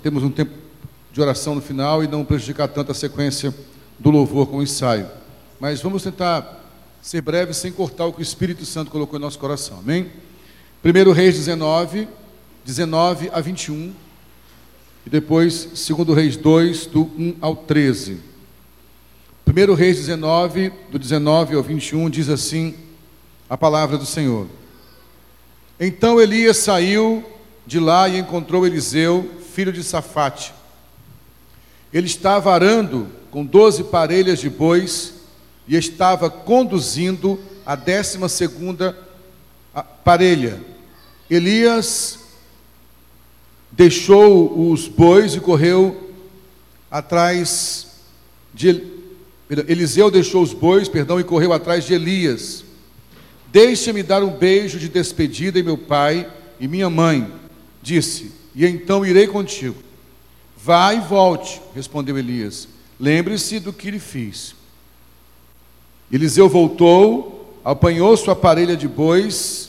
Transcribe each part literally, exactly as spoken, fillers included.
temos um tempo de oração no final e não prejudicar tanto a sequência do louvor com o ensaio. Mas vamos tentar ser breve sem cortar o que o Espírito Santo colocou em nosso coração, amém? primeiro Reis dezenove, dezenove a vinte e um, e depois segundo Reis dois, do um ao treze. primeiro Reis dezenove, do dezenove ao vinte e um, diz assim a palavra do Senhor. Então Elias saiu de lá e encontrou Eliseu, filho de Safate. Ele estava arando com doze parelhas de bois e estava conduzindo a décima segunda parelha. Elias deixou os bois e correu atrás de Eliseu deixou os bois, perdão, e correu atrás de Elias. Deixa-me dar um beijo de despedida em meu pai e minha mãe, disse, e então irei contigo. Vá e volte, respondeu Elias. Lembre-se do que lhe fiz. Eliseu voltou, apanhou sua parelha de bois,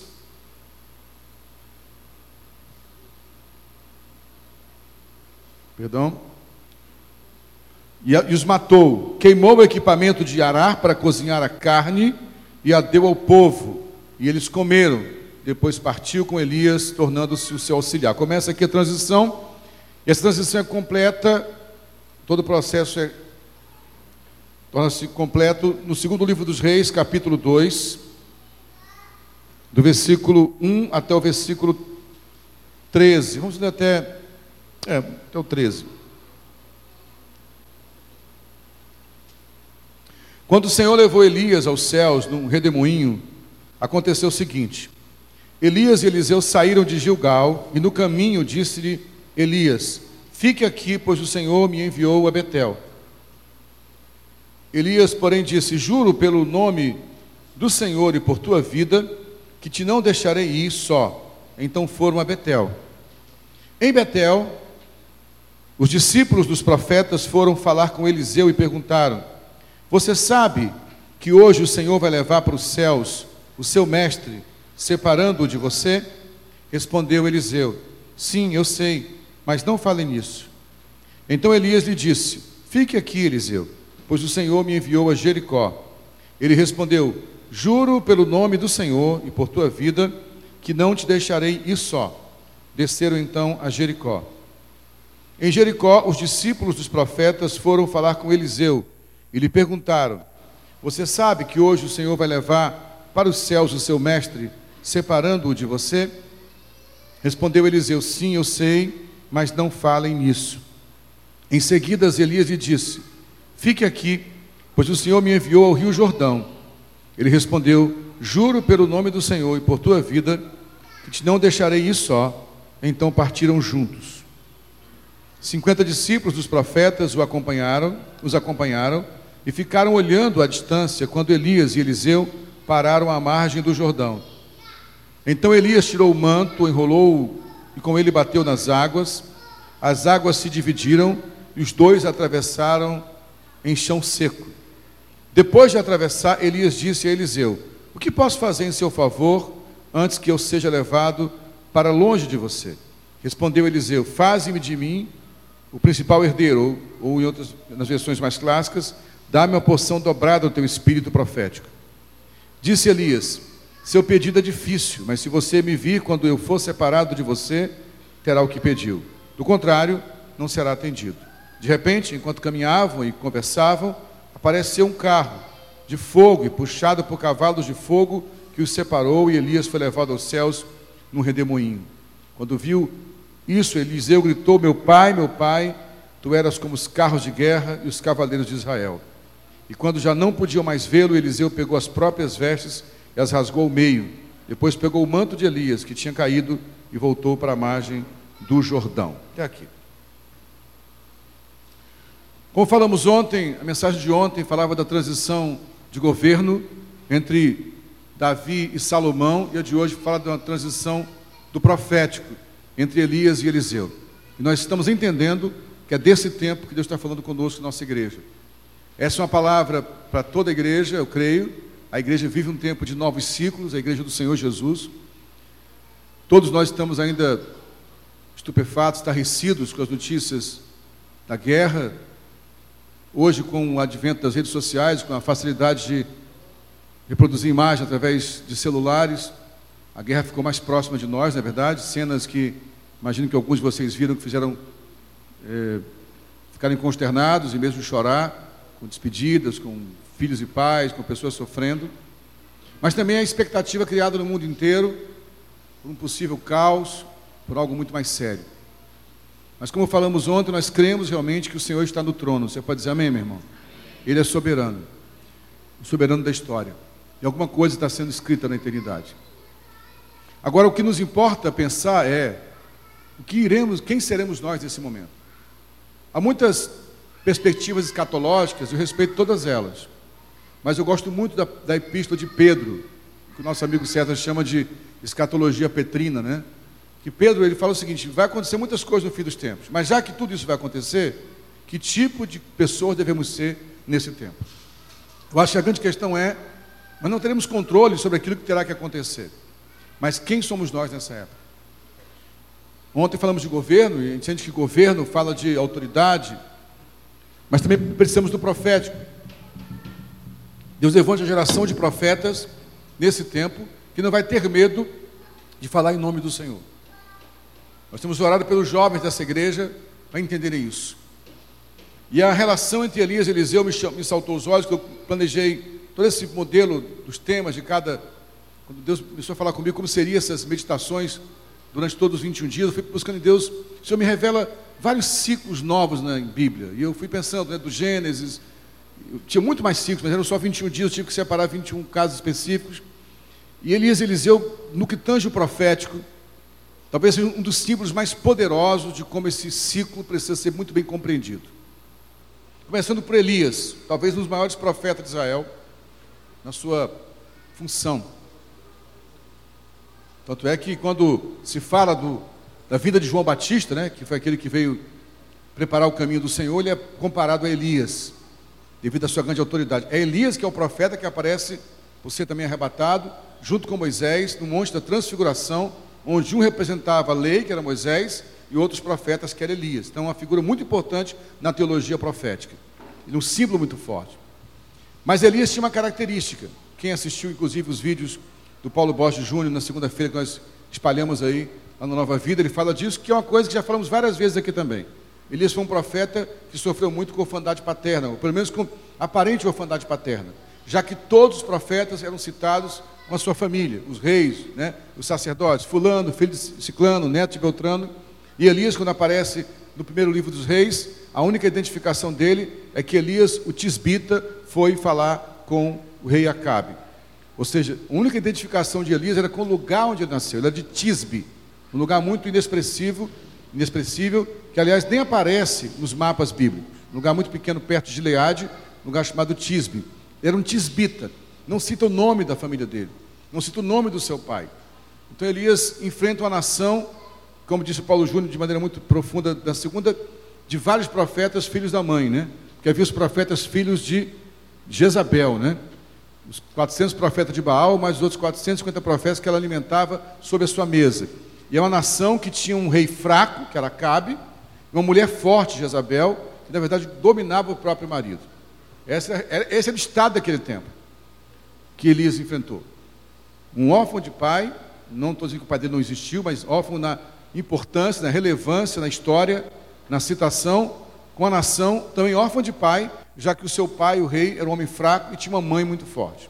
perdão, e, a, e os matou. Queimou o equipamento de arar para cozinhar a carne e a deu ao povo, e eles comeram. Depois partiu com Elias, tornando-se o seu auxiliar. Começa aqui a transição, e essa transição é completa, todo o processo é, torna-se completo no segundo livro dos Reis, capítulo dois, do versículo um até o versículo treze. Vamos ler até, é, até o treze. Quando o Senhor levou Elias aos céus num redemoinho, aconteceu o seguinte: Elias e Eliseu saíram de Gilgal, e no caminho disse-lhe Elias: fique aqui, pois o Senhor me enviou a Betel. Elias, porém, disse: juro pelo nome do Senhor e por tua vida, que te não deixarei ir só. Então foram a Betel. Em Betel, os discípulos dos profetas foram falar com Eliseu e perguntaram: você sabe que hoje o Senhor vai levar para os céus o seu mestre, separando-o de você? Respondeu Eliseu: sim, eu sei, mas não fale nisso. Então Elias lhe disse: fique aqui, Eliseu, pois o Senhor me enviou a Jericó. Ele respondeu: juro pelo nome do Senhor e por tua vida, que não te deixarei ir só. Desceram então a Jericó. Em Jericó, os discípulos dos profetas foram falar com Eliseu e lhe perguntaram: você sabe que hoje o Senhor vai levar para os céus o seu mestre, separando-o de você? Respondeu Eliseu: sim, eu sei, mas não falem nisso. Em seguida, Elias lhe disse: fique aqui, pois o Senhor me enviou ao rio Jordão. Ele respondeu: juro pelo nome do Senhor e por tua vida, que te não deixarei ir só. Então partiram juntos. Cinquenta discípulos dos profetas o acompanharam, os acompanharam e ficaram olhando à distância quando Elias e Eliseu pararam à margem do Jordão. Então Elias tirou o manto, enrolou-o e com ele bateu nas águas. As águas se dividiram e os dois atravessaram em chão seco. Depois de atravessar, Elias disse a Eliseu: o que posso fazer em seu favor antes que eu seja levado para longe de você? Respondeu Eliseu: faze-me de mim o principal herdeiro, ou, ou em outras, nas versões mais clássicas, dá-me uma porção dobrada do teu espírito profético. Disse Elias: seu pedido é difícil, mas se você me vir quando eu for separado de você, terá o que pediu. Do contrário, não será atendido. De repente, enquanto caminhavam e conversavam, apareceu um carro de fogo e puxado por cavalos de fogo que os separou, e Elias foi levado aos céus num redemoinho. Quando viu isso, Eliseu gritou: meu pai, meu pai, tu eras como os carros de guerra e os cavaleiros de Israel. E quando já não podiam mais vê-lo, Eliseu pegou as próprias vestes e as rasgou ao meio. Depois pegou o manto de Elias, que tinha caído, e voltou para a margem do Jordão. Até aqui. Como falamos ontem, a mensagem de ontem falava da transição de governo entre Davi e Salomão, e a de hoje fala de uma transição do profético entre Elias e Eliseu. E nós estamos entendendo que é desse tempo que Deus está falando conosco na nossa igreja. Essa é uma palavra para toda a igreja, eu creio. A igreja vive um tempo de novos ciclos, a igreja do Senhor Jesus. Todos nós estamos ainda estupefatos, estarrecidos com as notícias da guerra. Hoje, com o advento das redes sociais, com a facilidade de reproduzir imagem através de celulares, a guerra ficou mais próxima de nós, não é verdade? Cenas que, imagino que alguns de vocês viram, que fizeram é, ficarem consternados e mesmo chorar, com despedidas, com filhos e pais, com pessoas sofrendo. Mas também a expectativa criada no mundo inteiro por um possível caos, por algo muito mais sério. Mas como falamos ontem, nós cremos realmente que o Senhor está no trono. Você pode dizer amém, meu irmão? Ele é soberano, o soberano da história. E alguma coisa está sendo escrita na eternidade. Agora, o que nos importa pensar é o que iremos, quem seremos nós nesse momento. Há muitas perspectivas escatológicas, eu respeito todas elas. Mas eu gosto muito da, da epístola de Pedro, que o nosso amigo César chama de escatologia petrina, né? Que Pedro, ele fala o seguinte: vai acontecer muitas coisas no fim dos tempos, mas já que tudo isso vai acontecer, que tipo de pessoas devemos ser nesse tempo? Eu acho que a grande questão é, nós não teremos controle sobre aquilo que terá que acontecer, mas quem somos nós nessa época? Ontem falamos de governo, e a gente sente que governo fala de autoridade, mas também precisamos do profético. Deus levanta a geração de profetas nesse tempo que não vai ter medo de falar em nome do Senhor. Nós temos orado pelos jovens dessa igreja para entenderem isso. E a relação entre Elias e Eliseu me, me saltou os olhos, que eu planejei todo esse modelo dos temas de cada... Quando Deus começou a falar comigo como seriam essas meditações durante todos os vinte e um dias, eu fui buscando em Deus. O Senhor me revela vários ciclos novos na Bíblia. E eu fui pensando, né, do Gênesis... Eu tinha muito mais ciclos, mas eram só vinte e um dias, eu tive que separar vinte e um casos específicos. E Elias e Eliseu, no que tange o profético, talvez seja um dos símbolos mais poderosos de como esse ciclo precisa ser muito bem compreendido. Começando por Elias, talvez um dos maiores profetas de Israel, na sua função. Tanto é que quando se fala do, da vida de João Batista, né, que foi aquele que veio preparar o caminho do Senhor, ele é comparado a Elias, devido à sua grande autoridade. É Elias que é o profeta que aparece, por ser também arrebatado, junto com Moisés, no monte da transfiguração, onde um representava a lei, que era Moisés, e outros profetas, que era Elias. Então, é uma figura muito importante na teologia profética. E um símbolo muito forte. Mas Elias tinha uma característica. Quem assistiu, inclusive, os vídeos do Paulo Borges Júnior, na segunda-feira, que nós espalhamos aí, lá no Nova Vida, ele fala disso, que é uma coisa que já falamos várias vezes aqui também. Elias foi um profeta que sofreu muito com orfandade paterna, ou pelo menos com aparente orfandade paterna, já que todos os profetas eram citados com a sua família, os reis, né, os sacerdotes, fulano, filho de Ciclano, neto de Beltrano. E Elias, quando aparece no primeiro livro dos reis, a única identificação dele é que Elias, o tisbita, foi falar com o rei Acabe. Ou seja, a única identificação de Elias era com o lugar onde ele nasceu, ele era de Tisbe, um lugar muito inexpressivo, inexpressível, que aliás nem aparece nos mapas bíblicos, um lugar muito pequeno perto de Gileade, um lugar chamado Tisbe. Era um tisbita, não cita o nome da família dele, não cita o nome do seu pai. Então Elias enfrenta uma nação, como disse Paulo Júnior de maneira muito profunda, da segunda, de vários profetas filhos da mãe, né? Porque havia os profetas filhos de Jezabel, né? Os quatrocentos profetas de Baal, mais os outros quatrocentos e cinquenta profetas que ela alimentava sob a sua mesa. E é uma nação que tinha um rei fraco, que era Acabe, e uma mulher forte, Jezabel, que na verdade dominava o próprio marido. Esse era, esse era o estado daquele tempo que Elias enfrentou. Um órfão de pai, não estou dizendo que o pai dele não existiu, mas órfão na importância, na relevância, na história, na citação, com a nação também órfão de pai, já que o seu pai, o rei, era um homem fraco e tinha uma mãe muito forte.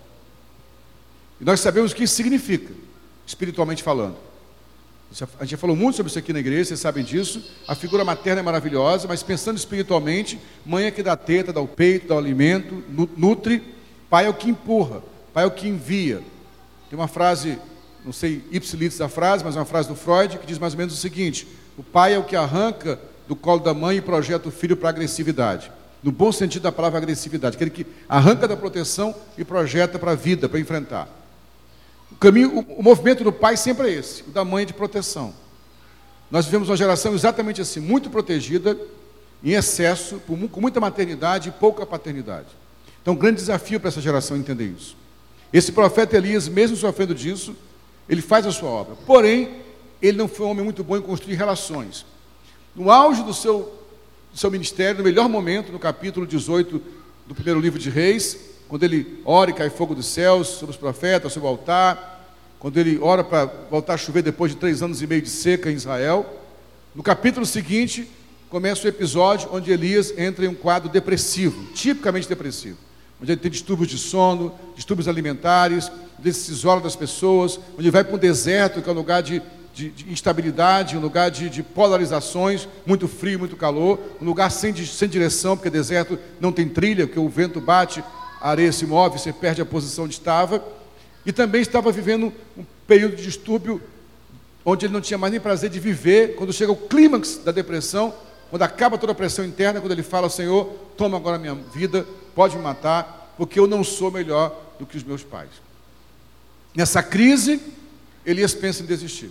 E nós sabemos o que isso significa, espiritualmente falando. A gente já falou muito sobre isso aqui na igreja, vocês sabem disso. A figura materna é maravilhosa, mas pensando espiritualmente, mãe é que dá teta, dá o peito, dá o alimento, nutre. Pai é o que empurra, pai é o que envia. Tem uma frase, não sei ipsilitris da frase, mas é uma frase do Freud, que diz mais ou menos o seguinte: o pai é o que arranca do colo da mãe e projeta o filho para a agressividade. No bom sentido da palavra agressividade, aquele que arranca da proteção e projeta para a vida, para enfrentar. O caminho, o, o movimento do pai sempre é esse, o da mãe de proteção. Nós vivemos uma geração exatamente assim, muito protegida, em excesso, por, com muita maternidade e pouca paternidade. Então, um grande desafio para essa geração entender isso. Esse profeta Elias, mesmo sofrendo disso, ele faz a sua obra. Porém, ele não foi um homem muito bom em construir relações. No auge do seu, do seu ministério, no melhor momento, no capítulo dezoito do primeiro livro de Reis, quando ele ora e cai fogo dos céus sobre os profetas, sobre o altar, quando ele ora para voltar a chover depois de três anos e meio de seca em Israel, no capítulo seguinte, começa o episódio onde Elias entra em um quadro depressivo, tipicamente depressivo, onde ele tem distúrbios de sono, distúrbios alimentares, onde ele se isola das pessoas, onde ele vai para um deserto, que é um lugar de, de, de instabilidade, um lugar de, de polarizações, muito frio, muito calor, um lugar sem, sem direção, porque deserto não tem trilha, porque o vento bate, a areia se move, você perde a posição onde estava, e também estava vivendo um período de distúrbio, onde ele não tinha mais nem prazer de viver, quando chega o clímax da depressão, quando acaba toda a pressão interna, quando ele fala: Senhor, toma agora a minha vida, pode me matar, porque eu não sou melhor do que os meus pais. Nessa crise, Elias pensa em desistir.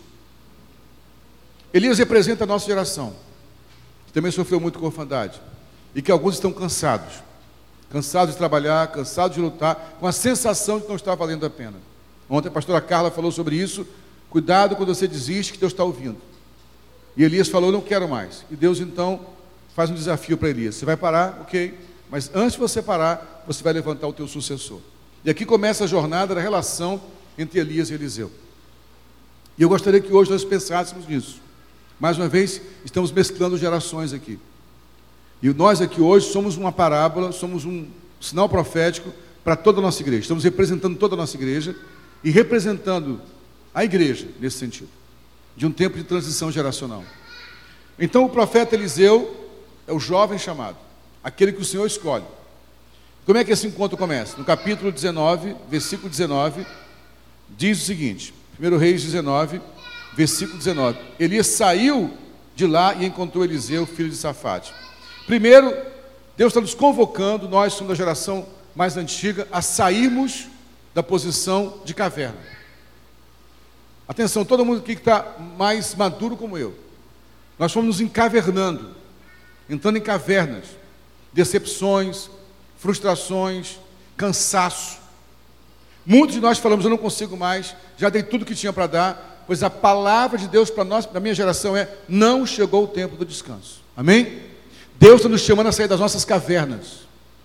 Elias representa a nossa geração, que também sofreu muito com a orfandade, e que alguns estão cansados, cansados de trabalhar, cansados de lutar, com a sensação de que não está valendo a pena. Ontem a pastora Carla falou sobre isso. Cuidado quando você desiste, que Deus está ouvindo. E Elias falou: não quero mais. E Deus então faz um desafio para Elias: você vai parar? Ok, mas antes de você parar, você vai levantar o teu sucessor. E aqui começa a jornada da relação entre Elias e Eliseu. E eu gostaria que hoje nós pensássemos nisso. Mais uma vez, estamos mesclando gerações aqui. E nós aqui hoje somos uma parábola, somos um sinal profético para toda a nossa igreja. Estamos representando toda a nossa igreja e representando a igreja nesse sentido, de um tempo de transição geracional. Então o profeta Eliseu é o jovem chamado, aquele que o Senhor escolhe. Como é que esse encontro começa? No capítulo dezenove, versículo dezenove, diz o seguinte, primeiro Reis dezenove, versículo dezenove, Elias saiu de lá e encontrou Eliseu, filho de Safate. Primeiro, Deus está nos convocando, nós somos da geração mais antiga, a sairmos da posição de caverna. Atenção, todo mundo aqui que está mais maduro como eu, nós fomos nos encavernando, entrando em cavernas, decepções, frustrações, cansaço. Muitos de nós falamos: eu não consigo mais, já dei tudo que tinha para dar, pois a palavra de Deus para nós, para a minha geração é: não chegou o tempo do descanso. Amém? Deus está nos chamando a sair das nossas cavernas.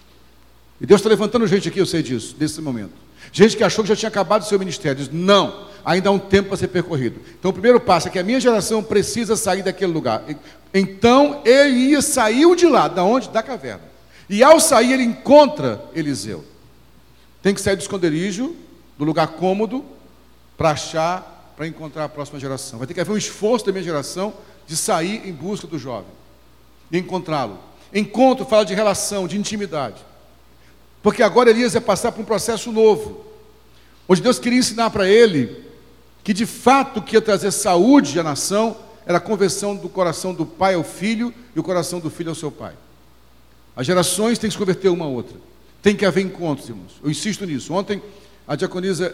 E Deus está levantando gente aqui, eu sei disso, nesse momento. Gente que achou que já tinha acabado o seu ministério, diz: não, ainda há um tempo para ser percorrido. Então o primeiro passo é que a minha geração precisa sair daquele lugar. Então Elias saiu de lá, da onde? Da caverna. E ao sair ele encontra Eliseu. Tem que sair do esconderijo, do lugar cômodo, para achar, para encontrar a próxima geração. Vai ter que haver um esforço da minha geração de sair em busca do jovem e encontrá-lo. Encontro fala de relação, de intimidade. Porque agora Elias ia passar por um processo novo, onde Deus queria ensinar para ele que de fato o que ia trazer saúde à nação era a conversão do coração do pai ao filho e o coração do filho ao seu pai. As gerações têm que se converter uma a outra. Tem que haver encontros, irmãos. Eu insisto nisso. Ontem a diaconisa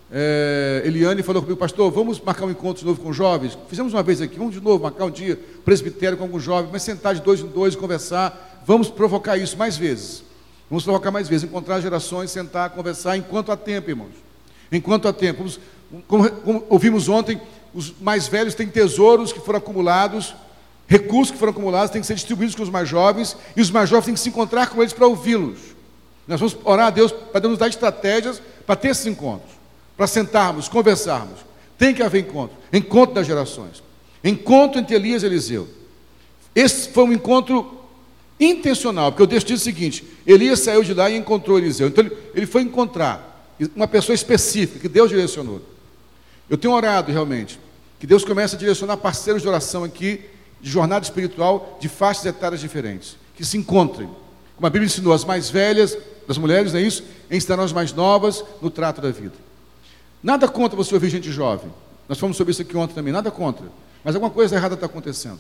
é, Eliane falou comigo: pastor, vamos marcar um encontro de novo com jovens? Fizemos uma vez aqui, vamos de novo marcar um dia, presbitério com alguns jovens, mas sentar de dois em dois e conversar. Vamos provocar isso mais vezes. Vamos provocar mais vezes, encontrar gerações, sentar, conversar, enquanto há tempo, irmãos. Enquanto há tempo. Vamos, como, como ouvimos ontem, os mais velhos têm tesouros que foram acumulados, recursos que foram acumulados, têm que ser distribuídos com os mais jovens, e os mais jovens têm que se encontrar com eles para ouvi-los. Nós vamos orar a Deus para Deus nos dar estratégias para ter esses encontros, para sentarmos, conversarmos. Tem que haver encontro, encontro das gerações. Encontro entre Elias e Eliseu. Esse foi um encontro intencional, porque o texto diz o seguinte: Elias saiu de lá e encontrou Eliseu. Então ele, ele foi encontrar uma pessoa específica, que Deus direcionou. Eu tenho orado realmente, que Deus comece a direcionar parceiros de oração aqui, de jornada espiritual, de faixas etárias diferentes, que se encontrem, como a Bíblia ensinou, as mais velhas, das mulheres, não é isso? Ensinarão as mais novas no trato da vida. Nada contra você ouvir gente jovem, nós falamos sobre isso aqui ontem também, nada contra, mas alguma coisa errada está acontecendo.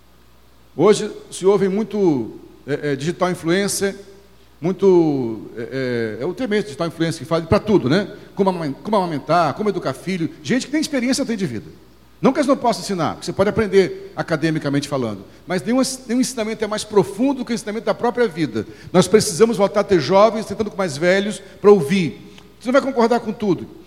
Hoje se ouve muito é, é, digital influencer, muito, é, é, é o termo digital influencer que fala para tudo, né? Como, como amamentar, como educar filho, gente que tem experiência, tem de vida. Não que eles não possam ensinar, você pode aprender academicamente falando, mas nenhum, nenhum ensinamento é mais profundo do que o ensinamento da própria vida. Nós precisamos voltar a ter jovens, tentando com mais velhos, para ouvir. Você não vai concordar com tudo,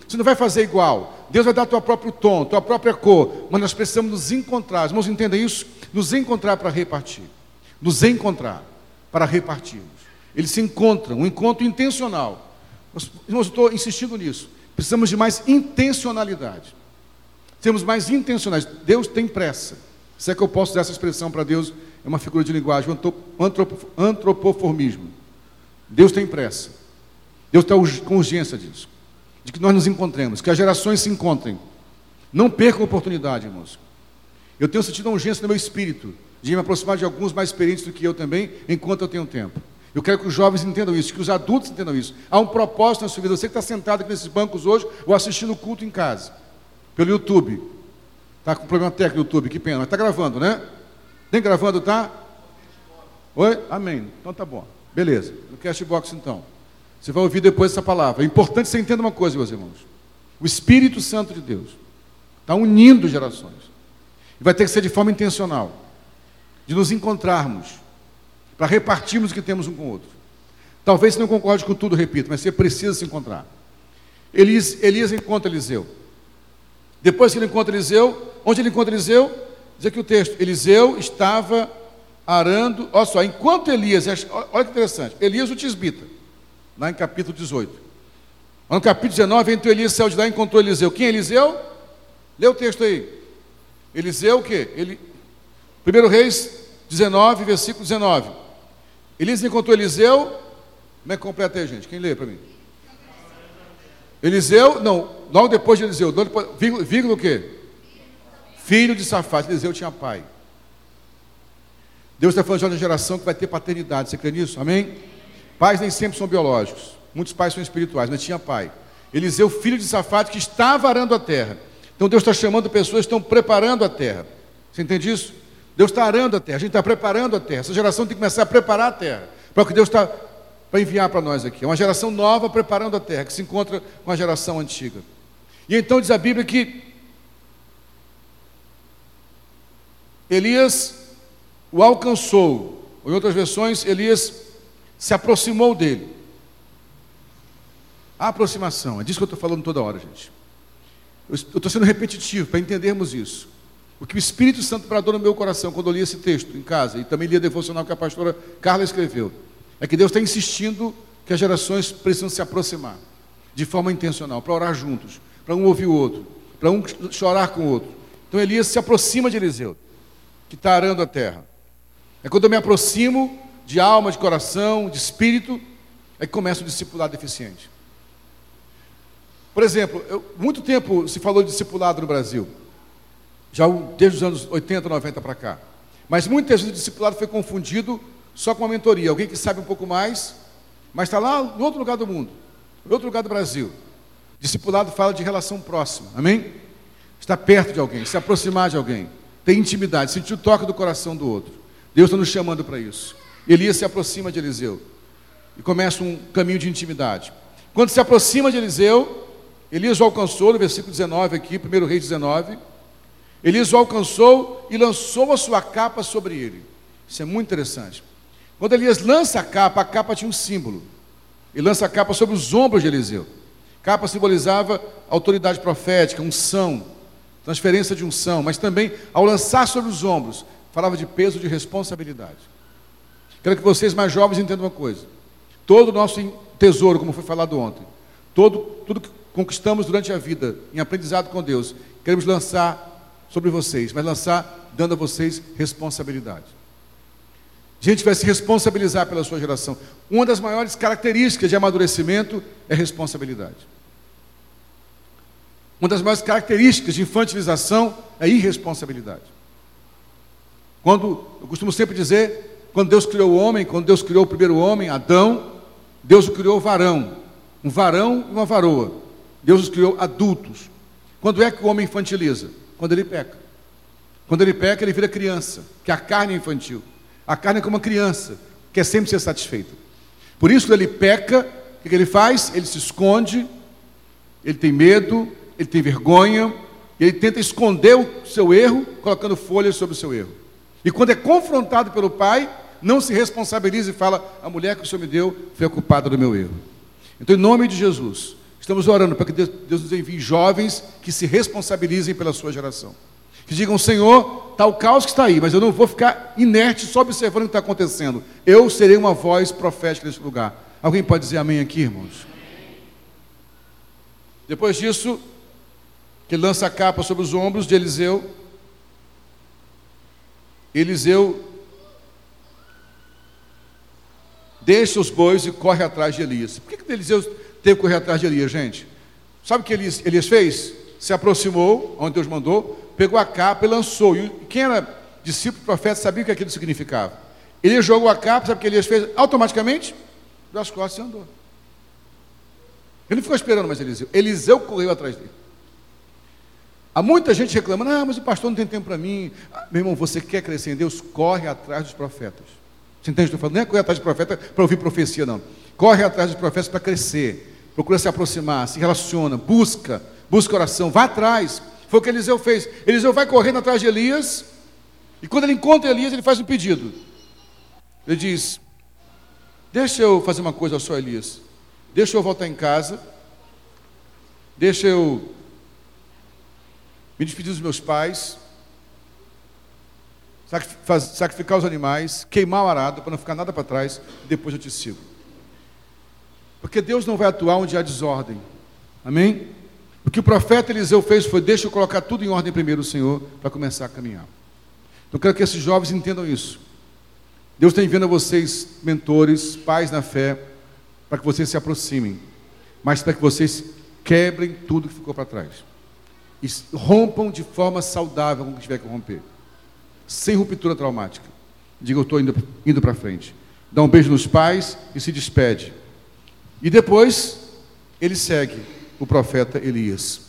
Você não vai fazer igual. Deus vai dar teu próprio tom, tua própria cor. Mas nós precisamos nos encontrar. Os irmãos entendem isso? Nos encontrar para repartir. Nos encontrar para repartirmos. Eles se encontram, um encontro intencional. Irmãos, eu estou insistindo nisso. Precisamos de mais intencionalidade. Temos mais intencionais. Deus tem pressa. Se é que eu posso usar essa expressão para Deus, é uma figura de linguagem, antropoformismo. Deus tem pressa. Deus está com urgência disso. De que nós nos encontremos, que as gerações se encontrem. Não percam a oportunidade, irmãos. Eu tenho sentido uma urgência no meu espírito de me aproximar de alguns mais experientes do que eu também, enquanto eu tenho tempo. Eu quero que os jovens entendam isso, que os adultos entendam isso. Há um propósito na sua vida. Você que está sentado aqui nesses bancos hoje, ou assistindo o culto em casa, pelo YouTube. Está com problema técnico no YouTube, que pena. Mas está gravando, né? Tem gravando, tá? Oi? Amém. Então tá bom. Beleza. No Castbox, então. Você vai ouvir depois essa palavra. É importante que você entenda uma coisa, meus irmãos. O Espírito Santo de Deus está unindo gerações. E vai ter que ser de forma intencional. De nos encontrarmos. Para repartirmos o que temos um com o outro. Talvez você não concorde com tudo, repito, mas você precisa se encontrar. Elias, Elias encontra Eliseu. Depois que ele encontra Eliseu, onde ele encontra Eliseu? Diz aqui o texto, Eliseu estava arando, olha só, enquanto Elias, olha que interessante, Elias o tisbita, lá em capítulo dezoito. No capítulo dezenove, entrou Elias, saiu de lá e encontrou Eliseu. Quem é Eliseu? Lê o texto aí. Eliseu o quê? Ele, primeiro Reis dezenove, versículo dezenove. Elias encontrou Eliseu, como é que completa aí, gente? Quem lê para mim? Eliseu, não, logo depois de Eliseu, depois, vírgula, vírgula o quê? Filho de Safate. Eliseu tinha pai. Deus está falando de uma geração que vai ter paternidade, você crê nisso? Amém? Pais nem sempre são biológicos, muitos pais são espirituais, mas tinha pai. Eliseu, filho de Safate, que estava arando a terra. Então Deus está chamando pessoas que estão preparando a terra. Você entende isso? Deus está arando a terra, a gente está preparando a terra. Essa geração tem que começar a preparar a terra, para o que Deus está para enviar para nós aqui. É uma geração nova preparando a terra, que se encontra com a geração antiga. E então diz a Bíblia que Elias o alcançou, ou em outras versões, Elias se aproximou dele. A aproximação, é disso que eu estou falando toda hora, gente. Eu estou sendo repetitivo para entendermos isso. O que o Espírito Santo bradou no meu coração quando eu li esse texto em casa, e também li a devocional que a pastora Carla escreveu, é que Deus está insistindo que as gerações precisam se aproximar, de forma intencional, para orar juntos, para um ouvir o outro, para um chorar com o outro. Então Elias se aproxima de Eliseu, que está arando a terra. É quando eu me aproximo de alma, de coração, de espírito, é que começa o discipulado eficiente. Por exemplo, eu, muito tempo se falou de discipulado no Brasil, já desde os anos oitenta, noventa para cá. Mas muitas vezes o discipulado foi confundido só com a mentoria. Alguém que sabe um pouco mais, mas está lá no outro lugar do mundo, no outro lugar do Brasil. Discipulado fala de relação próxima, amém? Estar perto de alguém, se aproximar de alguém, ter intimidade, sentir o toque do coração do outro. Deus está nos chamando para isso. Elias se aproxima de Eliseu e começa um caminho de intimidade. Quando se aproxima de Eliseu, Elias o alcançou, no versículo dezenove aqui, primeiro Reis dezenove, Elias o alcançou e lançou a sua capa sobre ele. Isso é muito interessante. Quando Elias lança a capa, a capa tinha um símbolo. Ele lança a capa sobre os ombros de Eliseu. A capa simbolizava autoridade profética, unção, transferência de unção, mas também, ao lançar sobre os ombros, falava de peso de responsabilidade. Quero que vocês mais jovens entendam uma coisa. Todo o nosso tesouro, como foi falado ontem, todo, tudo que conquistamos durante a vida, em aprendizado com Deus, queremos lançar sobre vocês, mas lançar dando a vocês responsabilidade. A gente vai se responsabilizar pela sua geração. Uma das maiores características de amadurecimento é responsabilidade. Uma das maiores características de infantilização é irresponsabilidade. Quando, eu costumo sempre dizer, quando Deus criou o homem, quando Deus criou o primeiro homem, Adão, Deus o criou varão, um varão e uma varoa. Deus os criou adultos. Quando é que o homem infantiliza? Quando ele peca. Quando ele peca, ele vira criança, que a carne é infantil. A carne é como uma criança, quer sempre ser satisfeita. Por isso, quando ele peca, o que ele faz? Ele se esconde, ele tem medo, ele tem vergonha, e ele tenta esconder o seu erro, colocando folhas sobre o seu erro. E quando é confrontado pelo pai, não se responsabiliza e fala, a mulher que o Senhor me deu foi a culpada do meu erro. Então, em nome de Jesus, Estamos orando para que Deus, Deus nos envie jovens que se responsabilizem pela sua geração. Que digam, Senhor, está o caos que está aí, mas eu não vou ficar inerte só observando o que está acontecendo. Eu serei uma voz profética nesse lugar. Alguém pode dizer amém aqui, irmãos? Depois disso, que ele lança a capa sobre os ombros de Eliseu. Eliseu deixa os bois e corre atrás de Elias. Por que, que Eliseu teve que correr atrás de Elias, gente? Sabe o que Elias, Elias fez? Se aproximou, onde Deus mandou, pegou a capa e lançou. E quem era discípulo do profeta sabia o que aquilo significava. Elias jogou a capa, sabe o que Elias fez? Automaticamente, das costas e andou. Ele não ficou esperando mais Eliseu. Eliseu correu atrás dele. Há muita gente reclamando, ah, mas o pastor não tem tempo para mim. Ah, meu irmão, você quer crescer em Deus? Corre atrás dos profetas. Você entende o que eu estou falando? Não é correr atrás dos profetas para ouvir profecia, não. Corre atrás dos profetas para crescer. Procura se aproximar, se relaciona, busca, busca oração, vá atrás. Foi o que Eliseu fez. Eliseu vai correndo atrás de Elias, e quando ele encontra Elias, ele faz um pedido. Ele diz, deixa eu fazer uma coisa só, Elias. Deixa eu voltar em casa, deixa eu me despedir dos meus pais, sacrificar os animais, queimar o arado, para não ficar nada para trás, e depois eu te sigo. Porque Deus não vai atuar onde há desordem. Amém? O que o profeta Eliseu fez foi, deixa eu colocar tudo em ordem primeiro, Senhor, para começar a caminhar. Então eu quero que esses jovens entendam isso. Deus está enviando a vocês, mentores, pais na fé, para que vocês se aproximem, mas para que vocês quebrem tudo que ficou para trás. E rompam de forma saudável com o que tiver que romper. Sem ruptura traumática. Diga, eu estou indo, indo para frente. Dá um beijo nos pais e se despede. E depois, ele segue o profeta Elias.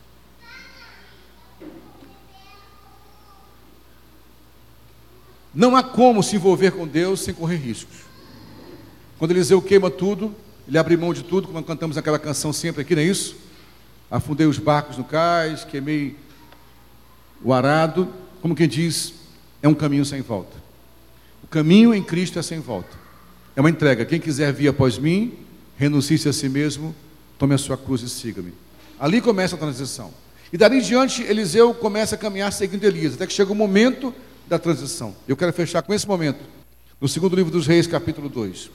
Não há como se envolver com Deus sem correr riscos. Quando Eliseu queima tudo, ele abre mão de tudo, como cantamos aquela canção sempre aqui, não é isso? Afundei os barcos no cais, queimei o arado, como quem diz, é um caminho sem volta. O caminho em Cristo é sem volta. É uma entrega. Quem quiser vir após mim, renuncie-se a si mesmo, tome a sua cruz e siga-me. Ali começa a transição. E dali em diante, Eliseu começa a caminhar seguindo Elias, até que chega o momento da transição. Eu quero fechar com esse momento, no segundo livro dos Reis, capítulo dois.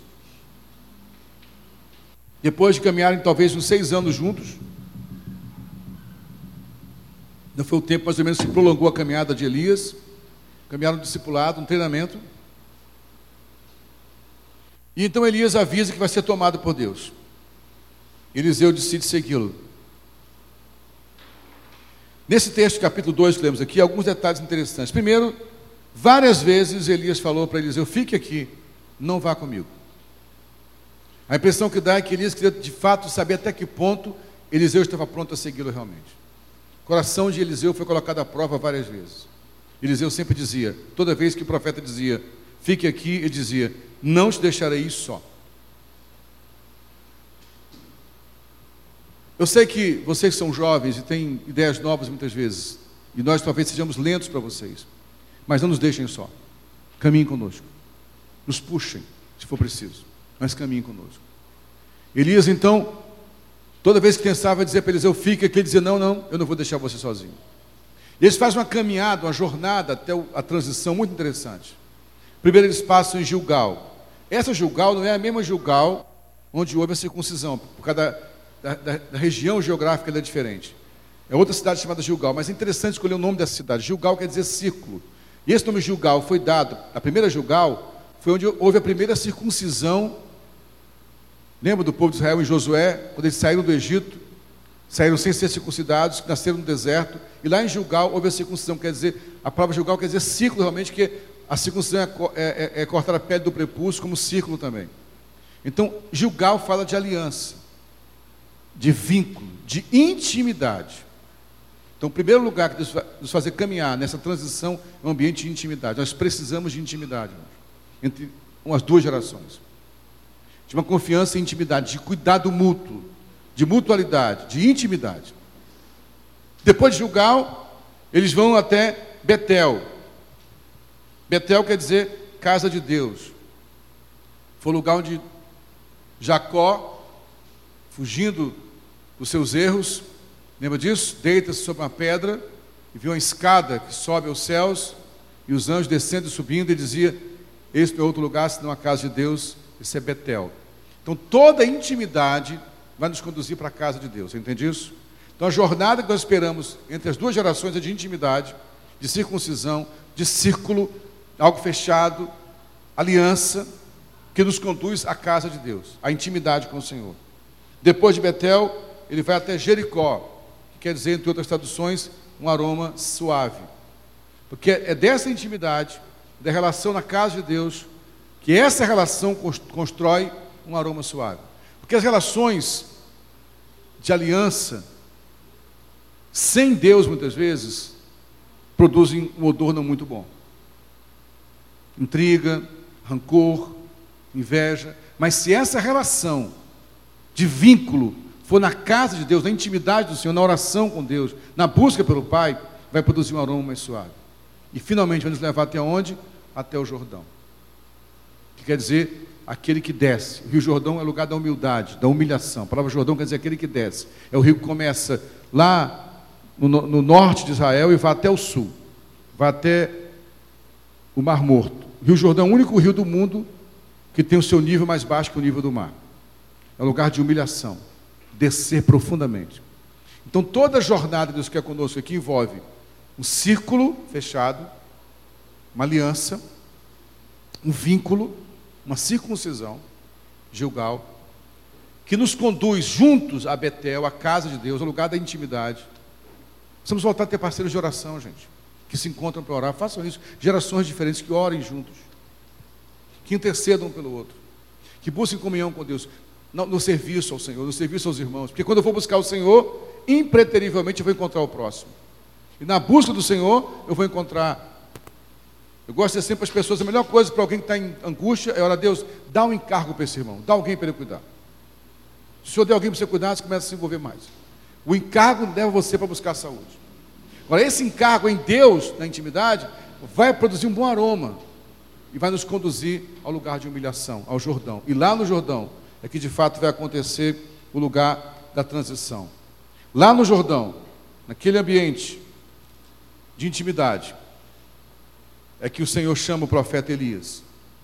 Depois de caminharem talvez uns seis anos juntos, não foi o tempo mais ou menos que se prolongou a caminhada de Elias, caminharam no discipulado, um treinamento, e então Elias avisa que vai ser tomado por Deus. Eliseu decide segui-lo. Nesse texto, capítulo dois, que lemos aqui, alguns detalhes interessantes. Primeiro, várias vezes Elias falou para Eliseu, fique aqui, não vá comigo. A impressão que dá é que Elias queria de fato saber até que ponto Eliseu estava pronto a segui-lo realmente. O coração de Eliseu foi colocado à prova várias vezes. Eliseu sempre dizia, toda vez que o profeta dizia, fique aqui, ele dizia, não te deixarei ir só. Eu sei que vocês são jovens e têm ideias novas muitas vezes, e nós talvez sejamos lentos para vocês, mas não nos deixem só. Caminhem conosco. Nos puxem, se for preciso, mas caminhem conosco. Elias, então, toda vez que pensava dizer para Eliseu, fica aqui, ele dizia, não, não, eu não vou deixar você sozinho. E eles fazem uma caminhada, uma jornada até a transição muito interessante. Primeiro eles passam em Gilgal. Essa Gilgal não é a mesma Gilgal onde houve a circuncisão, por causa da, da, da região geográfica ela é diferente. É outra cidade chamada Gilgal, mas é interessante escolher o nome dessa cidade. Gilgal quer dizer círculo. E esse nome Gilgal foi dado, a primeira Gilgal, foi onde houve a primeira circuncisão. Lembra do povo de Israel em Josué, quando eles saíram do Egito, saíram sem ser circuncidados, nasceram no deserto, e lá em Gilgal houve a circuncisão, quer dizer, a palavra Gilgal quer dizer círculo realmente, que a circuncisão é, é, é cortar a pele do prepúcio como círculo também. Então, Gilgal fala de aliança, de vínculo, de intimidade. Então, o primeiro lugar que Deus vai nos fazer caminhar nessa transição é um ambiente de intimidade. Nós precisamos de intimidade, irmãos, entre umas duas gerações. De uma confiança e intimidade, de cuidado mútuo, de mutualidade, de intimidade. Depois de Gilgal, eles vão até Betel. Betel quer dizer casa de Deus. Foi o lugar onde Jacó, fugindo dos seus erros, lembra disso? Deita-se sobre uma pedra e viu uma escada que sobe aos céus, e os anjos descendo e subindo, e dizia: este não é outro lugar senão a casa de Deus, esse é Betel. Então toda a intimidade vai nos conduzir para a casa de Deus, você entende isso? Então a jornada que nós esperamos entre as duas gerações é de intimidade, de circuncisão, de círculo, algo fechado, aliança, que nos conduz à casa de Deus, à intimidade com o Senhor. Depois de Betel, ele vai até Jericó, que quer dizer, entre outras traduções, um aroma suave. Porque é dessa intimidade, da relação na casa de Deus, que essa relação constrói um aroma suave. Porque as relações de aliança, sem Deus, muitas vezes, produzem um odor não muito bom. Intriga, rancor, inveja. Mas se essa relação de vínculo for na casa de Deus, na intimidade do Senhor, na oração com Deus, na busca pelo Pai, vai produzir um aroma mais suave. E finalmente vai nos levar até onde? Até o Jordão. Que quer dizer, aquele que desce. O Rio Jordão é lugar da humildade, da humilhação. A palavra Jordão quer dizer aquele que desce. É o rio que começa lá no, no norte de Israel e vai até o sul. Vai até o Mar Morto. O Rio Jordão é o único rio do mundo que tem o seu nível mais baixo que o nível do mar. É um lugar de humilhação. Descer profundamente. Então toda a jornada de Deus que é conosco aqui envolve um círculo fechado, uma aliança, um vínculo, uma circuncisão, Gilgal, que nos conduz juntos a Betel, a casa de Deus, ao lugar da intimidade. Precisamos voltar a ter parceiros de oração, gente, que se encontram para orar. Façam isso. Gerações diferentes que orem juntos, que intercedam um pelo outro, que busquem comunhão com Deus, no, no serviço ao Senhor, no serviço aos irmãos. Porque quando eu for buscar o Senhor, impreterivelmente eu vou encontrar o próximo. E na busca do Senhor, eu vou encontrar. Eu gosto de dizer sempre para as pessoas, a melhor coisa para alguém que está em angústia é orar: Deus, dá um encargo para esse irmão, dá alguém para ele cuidar. Se o Senhor der alguém para você cuidar, você começa a se envolver mais. O encargo leva você para buscar a saúde. Agora, esse encargo em Deus, na intimidade, vai produzir um bom aroma e vai nos conduzir ao lugar de humilhação, ao Jordão. E lá no Jordão é que de fato vai acontecer o lugar da transição. Lá no Jordão, naquele ambiente de intimidade, é que o Senhor chama o profeta Elias.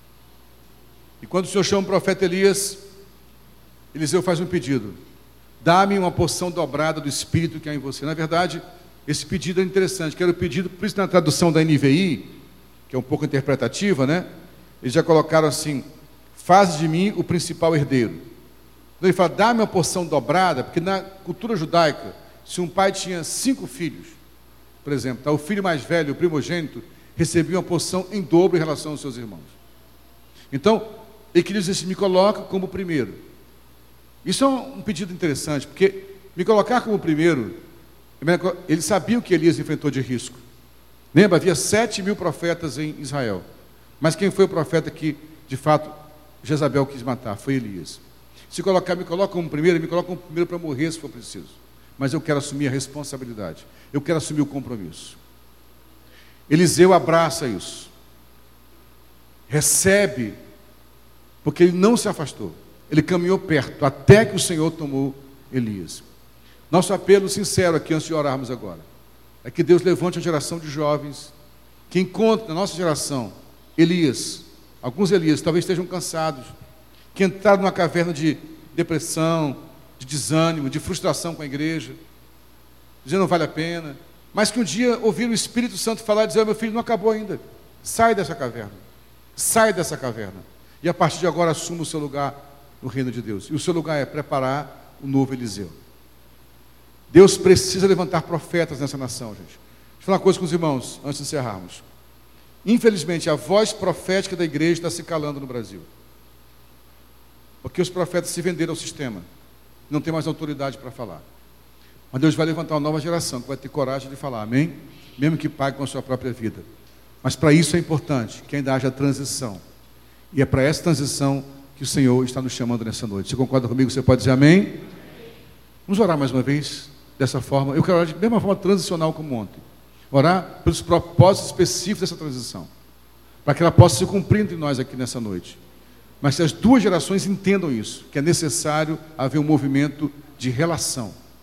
E quando o Senhor chama o profeta Elias, Eliseu faz um pedido: dá-me uma porção dobrada do Espírito que há em você. Na verdade, esse pedido é interessante, que era o pedido, por isso na tradução da N V I, que é um pouco interpretativa, né? Eles já colocaram assim: faz de mim o principal herdeiro. Então ele fala: dá-me uma porção dobrada, porque na cultura judaica, se um pai tinha cinco filhos, por exemplo, tá, o filho mais velho, o primogênito, recebia uma porção em dobro em relação aos seus irmãos. Então, ele queria dizer assim: me coloca como primeiro. Isso é um pedido interessante, porque me colocar como primeiro, ele sabia o que Elias enfrentou de risco. Lembra, havia sete mil profetas em Israel, mas quem foi o profeta que, de fato, Jezabel quis matar? Foi Elias. Se colocar, me coloca como primeiro, me coloca como primeiro para morrer se for preciso. Mas eu quero assumir a responsabilidade, eu quero assumir o compromisso. Eliseu abraça isso, recebe, porque ele não se afastou, ele caminhou perto, até que o Senhor tomou Elias. Nosso apelo sincero aqui, antes de orarmos agora, é que Deus levante uma geração de jovens, que encontre na nossa geração Elias, alguns Elias, talvez estejam cansados, que entraram numa caverna de depressão, de desânimo, de frustração com a igreja, dizendo não vale a pena, mas que um dia ouviram o Espírito Santo falar e dizer: meu filho, não acabou ainda, sai dessa caverna, sai dessa caverna, e a partir de agora assuma o seu lugar no reino de Deus. E o seu lugar é preparar o novo Eliseu. Deus precisa levantar profetas nessa nação, gente. Deixa eu falar uma coisa com os irmãos, antes de encerrarmos. Infelizmente, a voz profética da igreja está se calando no Brasil, porque os profetas se venderam ao sistema, não tem mais autoridade para falar. Mas Deus vai levantar uma nova geração que vai ter coragem de falar, amém? Mesmo que pague com a sua própria vida. Mas para isso é importante que ainda haja transição. E é para essa transição que o Senhor está nos chamando nessa noite. Você concorda comigo? Você pode dizer amém? Vamos orar mais uma vez, dessa forma. Eu quero orar de mesma forma transicional como ontem. Orar pelos propósitos específicos dessa transição, para que ela possa se cumprir entre nós aqui nessa noite. Mas que as duas gerações entendam isso, que é necessário haver um movimento de relação.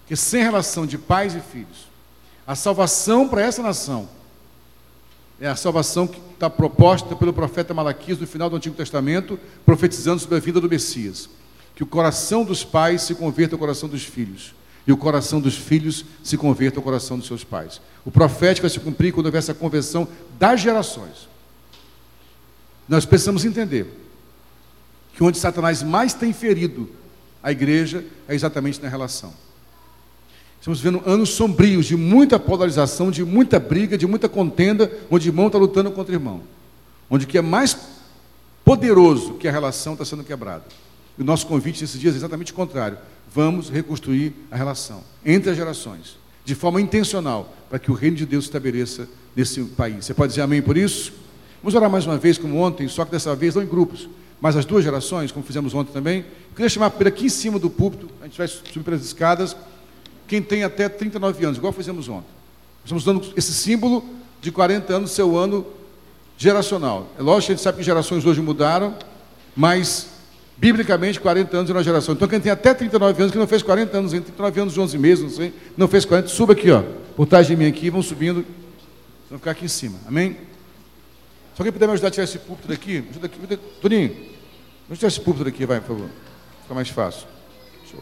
Porque sem relação de pais e filhos, a salvação para essa nação é a salvação que está proposta pelo profeta Malaquias no final do Antigo Testamento, profetizando sobre a vida do Messias. Que o coração dos pais se converta ao coração dos filhos, e o coração dos filhos se converta ao coração dos seus pais. O profético vai se cumprir quando houver essa conversão das gerações. Nós precisamos entender que onde Satanás mais tem ferido a igreja é exatamente na relação. Estamos vivendo anos sombrios de muita polarização, de muita briga, de muita contenda, onde irmão está lutando contra irmão. Onde o que é mais poderoso que a relação está sendo quebrada. E o nosso convite nesses dias é exatamente o contrário. Vamos reconstruir a relação entre as gerações, de forma intencional, para que o reino de Deus se estabeleça nesse país. Você pode dizer amém por isso? Vamos orar mais uma vez, como ontem, só que dessa vez não em grupos, mas as duas gerações, como fizemos ontem também. Eu queria chamar primeiro aqui em cima do púlpito, a gente vai subir pelas escadas, quem tem até trinta e nove anos, igual fizemos ontem. Estamos dando esse símbolo de quarenta anos, seu ano geracional. É lógico que a gente sabe que gerações hoje mudaram, mas, biblicamente, quarenta anos é uma geração. Então, quem tem até trinta e nove anos, que não fez quarenta anos, trinta e nove anos e onze meses, não sei, não fez quarenta, suba aqui, ó, por trás de mim aqui, vão subindo, vão ficar aqui em cima, amém? Se alguém puder me ajudar a tirar esse púlpito daqui, ajuda aqui, ajuda, Toninho, vamos tirar esse púlpito daqui, vai, por favor, fica mais fácil. Show.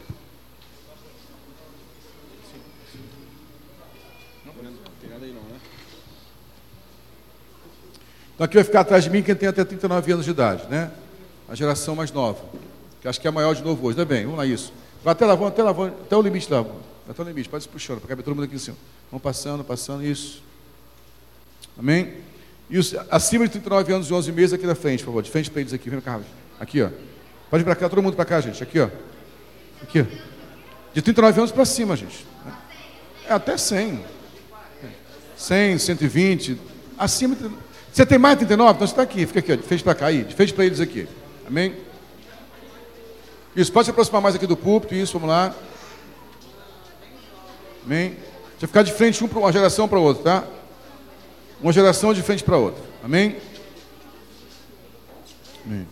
Então aqui vai ficar atrás de mim quem tem até trinta e nove anos de idade, né? A geração mais nova, que acho que é a maior de novo hoje, não é bem? Vamos lá, isso. Vai até lá, vamos até lá, vamos, até o limite lá, até o limite, pode se puxando, para caber todo mundo aqui em cima. Vamos passando, passando, isso. Amém? E os, acima de trinta e nove anos e onze meses aqui na frente, por favor, de frente para eles aqui, vem cá, aqui, ó. Pode vir para cá, todo mundo para cá, gente, aqui, ó. Aqui, ó. De trinta e nove anos para cima, gente. É até cem. cem, cento e vinte, acima de... Você tem mais de trinta e nove? Então você está aqui, fica aqui, ó, de frente para cá, aí, de frente para eles aqui. Amém? Isso, pode se aproximar mais aqui do púlpito, isso, vamos lá. Amém? Deixa eu ficar de frente um para uma geração para outra, tá? Uma geração de frente para outra. Amém? Amém.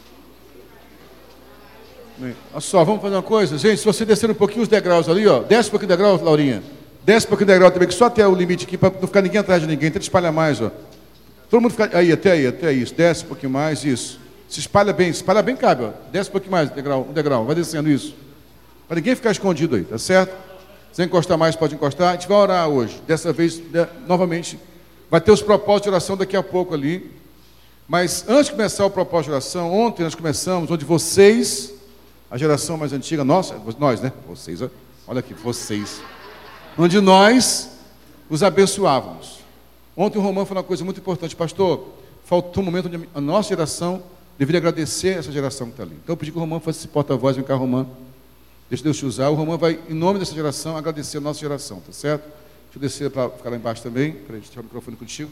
Amém. Olha só, vamos fazer uma coisa. Gente, se você descer um pouquinho os degraus ali, ó, desce um pouquinho de degrau, Laurinha. Desce um pouquinho de degrau também, que só até o limite aqui, para não ficar ninguém atrás de ninguém. Tenta espalhar mais, ó. Todo mundo fica aí, até aí, até isso. Desce um pouquinho mais, isso. Se espalha bem, se espalha bem, cabe, ó. Desce um pouquinho mais, um degrau, um degrau, vai descendo isso. Para ninguém ficar escondido aí, tá certo? Se encostar mais, pode encostar. A gente vai orar hoje. Dessa vez, de, novamente, vai ter os propósitos de oração daqui a pouco ali. Mas antes de começar o propósito de oração, ontem nós começamos, onde vocês, a geração mais antiga, nossa, nós, né? Vocês, ó, olha aqui, vocês. Onde nós os abençoávamos. Ontem o Romão falou uma coisa muito importante, pastor, faltou um momento onde a nossa geração deveria agradecer essa geração que está ali. Então eu pedi que o Romão fosse esse porta-voz, vem cá, Romão, deixa Deus te usar. O Romão vai, em nome dessa geração, agradecer a nossa geração, tá certo? Deixa eu descer para ficar lá embaixo também, para a gente tirar o microfone contigo.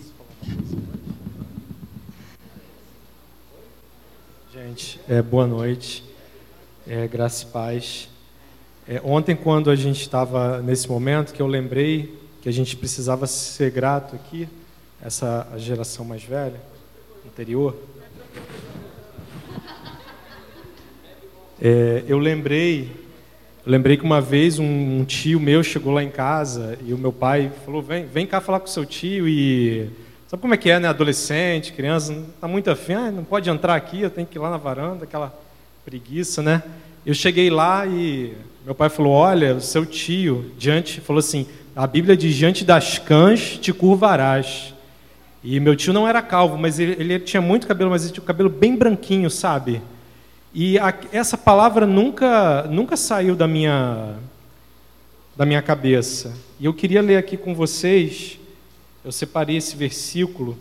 Gente, é, boa noite, é, graça e paz. É, ontem, quando a gente estava nesse momento, que eu lembrei que a gente precisava ser grato aqui, essa a geração mais velha, anterior, é, eu lembrei, eu lembrei que uma vez um, um tio meu chegou lá em casa e o meu pai falou, vem, vem cá falar com o seu tio e... Sabe como é que é, né? Adolescente, criança, não está muito afim, ah, não pode entrar aqui, eu tenho que ir lá na varanda, aquela preguiça, né? Eu cheguei lá e meu pai falou, olha, o seu tio, diante, falou assim, a Bíblia diz, diante das cãs te curvarás. E meu tio não era calvo, mas ele, ele tinha muito cabelo, mas ele tinha o cabelo bem branquinho, sabe? E a, essa palavra nunca, nunca saiu da minha, da minha cabeça. E eu queria ler aqui com vocês, eu separei esse versículo,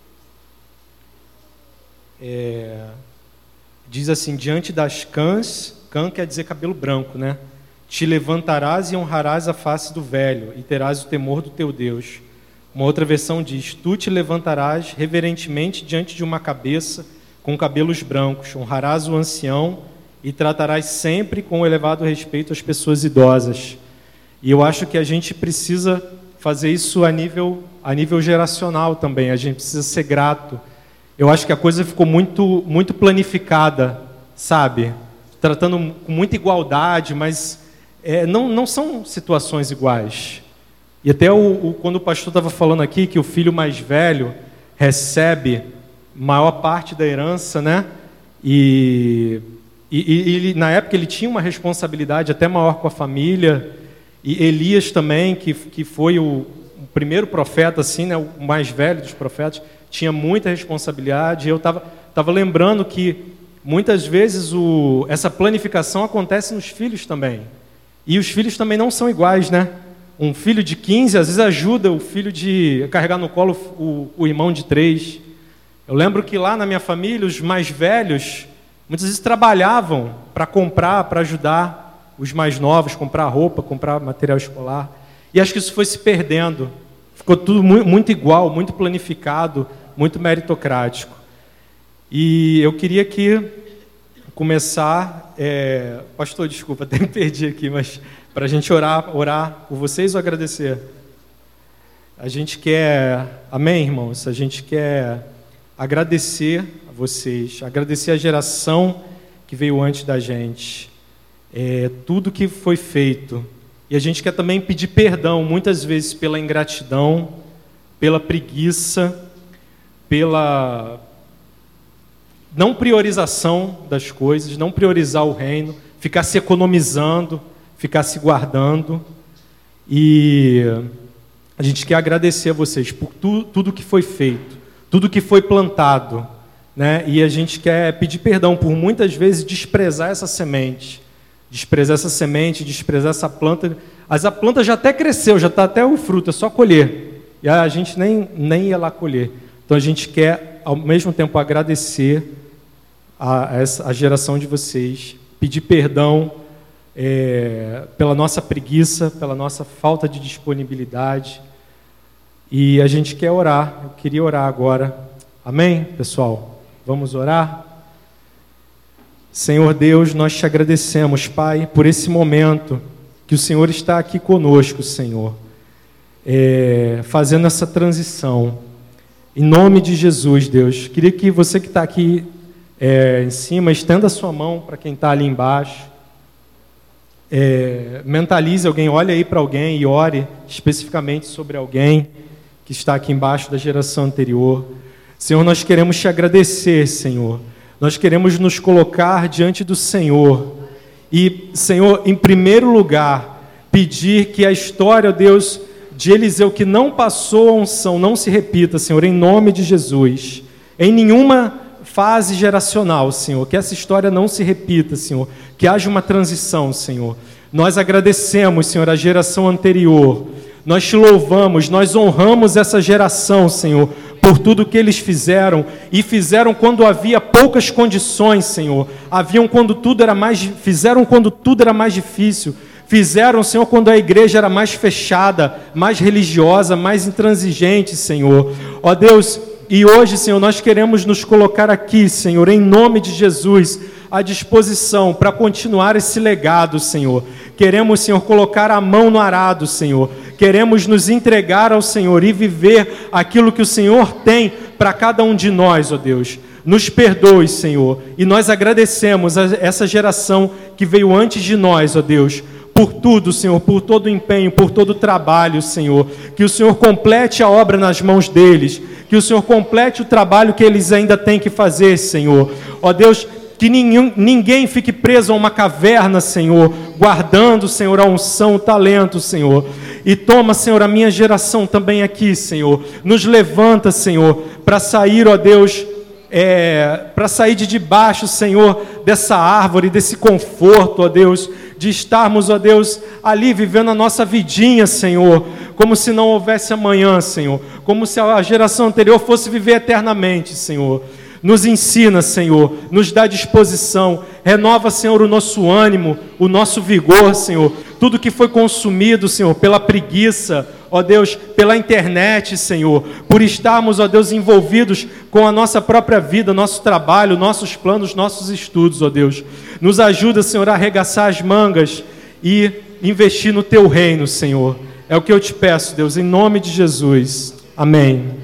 é, diz assim, diante das cãs, cã quer dizer cabelo branco, né? Te levantarás e honrarás a face do velho, e terás o temor do teu Deus. Uma outra versão diz, tu te levantarás reverentemente diante de uma cabeça com cabelos brancos, honrarás o ancião e tratarás sempre com elevado respeito as pessoas idosas. E eu acho que a gente precisa fazer isso a nível, a nível geracional também, a gente precisa ser grato. Eu acho que a coisa ficou muito, muito planificada, sabe? Tratando com muita igualdade, mas é, não, não são situações iguais. E até o, o, quando o pastor estava falando aqui que o filho mais velho recebe maior parte da herança, né? E, e, e ele, na época ele tinha uma responsabilidade até maior com a família. E Elias também, que, que foi o, o primeiro profeta, assim, né? O mais velho dos profetas, tinha muita responsabilidade. Eu estava tava lembrando que muitas vezes o, essa planificação acontece nos filhos também. E os filhos também não são iguais, né? Um filho de quinze, às vezes, ajuda o filho de carregar no colo o, o irmão de três. Eu lembro que lá na minha família, os mais velhos, muitas vezes trabalhavam para comprar, para ajudar os mais novos, comprar roupa, comprar material escolar. E acho que isso foi se perdendo. Ficou tudo muito, muito igual, muito planificado, muito meritocrático. E eu queria aqui começar... É... Pastor, desculpa, até me perdi aqui, mas para a gente orar, orar por vocês ou agradecer? A gente quer... Amém, irmãos? A gente quer agradecer a vocês, agradecer a geração que veio antes da gente. É, tudo que foi feito. E a gente quer também pedir perdão, muitas vezes, pela ingratidão, pela preguiça, pela não priorização das coisas, não priorizar o reino, ficar se economizando, ficar se guardando. E a gente quer agradecer a vocês por tu, tudo que foi feito, tudo que foi plantado, né? E a gente quer pedir perdão por muitas vezes desprezar essa semente, desprezar essa semente, desprezar essa planta. Mas a planta já até cresceu, já está até o fruto, é só colher. E a gente nem, nem ia lá colher. Então a gente quer, ao mesmo tempo, agradecer a, a, essa, a geração de vocês, pedir perdão é, pela nossa preguiça, pela nossa falta de disponibilidade. E a gente quer orar, eu queria orar agora. Amém, pessoal? Vamos orar? Senhor Deus, nós te agradecemos, Pai, por esse momento que o Senhor está aqui conosco, Senhor, é, fazendo essa transição. Em nome de Jesus, Deus, queria que você que está aqui é, em cima, estenda a sua mão para quem está ali embaixo. É, mentalize alguém, olhe aí para alguém e ore especificamente sobre alguém que está aqui embaixo da geração anterior. Senhor, nós queremos te agradecer, Senhor. Nós queremos nos colocar diante do Senhor e, Senhor, em primeiro lugar, pedir que a história, Deus, de Eliseu, que não passou a unção, não se repita, Senhor, em nome de Jesus. Em nenhuma fase geracional, Senhor, que essa história não se repita, Senhor, que haja uma transição, Senhor. Nós agradecemos, Senhor, a geração anterior. Nós te louvamos, nós honramos essa geração, Senhor, por tudo que eles fizeram, e fizeram quando havia poucas condições, Senhor. Haviam quando tudo era mais, fizeram quando tudo era mais difícil. Fizeram, Senhor, quando a igreja era mais fechada, mais religiosa, mais intransigente, Senhor. Ó Deus, e hoje, Senhor, nós queremos nos colocar aqui, Senhor, em nome de Jesus, à disposição para continuar esse legado, Senhor. Queremos, Senhor, colocar a mão no arado, Senhor. Queremos nos entregar ao Senhor e viver aquilo que o Senhor tem para cada um de nós, ó Deus. Nos perdoe, Senhor, e nós agradecemos a essa geração que veio antes de nós, ó Deus, por tudo, Senhor, por todo o empenho, por todo o trabalho, Senhor. Que o Senhor complete a obra nas mãos deles, que o Senhor complete o trabalho que eles ainda têm que fazer, Senhor. Ó Deus, que ninguém, ninguém fique preso a uma caverna, Senhor, guardando, Senhor, a unção, o talento, Senhor. E toma, Senhor, a minha geração também aqui, Senhor. Nos levanta, Senhor, para sair, ó Deus, é, para sair de debaixo, Senhor, dessa árvore, desse conforto, ó Deus, de estarmos, ó Deus, ali vivendo a nossa vidinha, Senhor, como se não houvesse amanhã, Senhor, como se a geração anterior fosse viver eternamente, Senhor. Nos ensina, Senhor, nos dá disposição, renova, Senhor, o nosso ânimo, o nosso vigor, Senhor, tudo que foi consumido, Senhor, pela preguiça, ó Deus, pela internet, Senhor, por estarmos, ó Deus, envolvidos com a nossa própria vida, nosso trabalho, nossos planos, nossos estudos, ó Deus. Nos ajuda, Senhor, a arregaçar as mangas e investir no Teu reino, Senhor. É o que eu te peço, Deus, em nome de Jesus. Amém.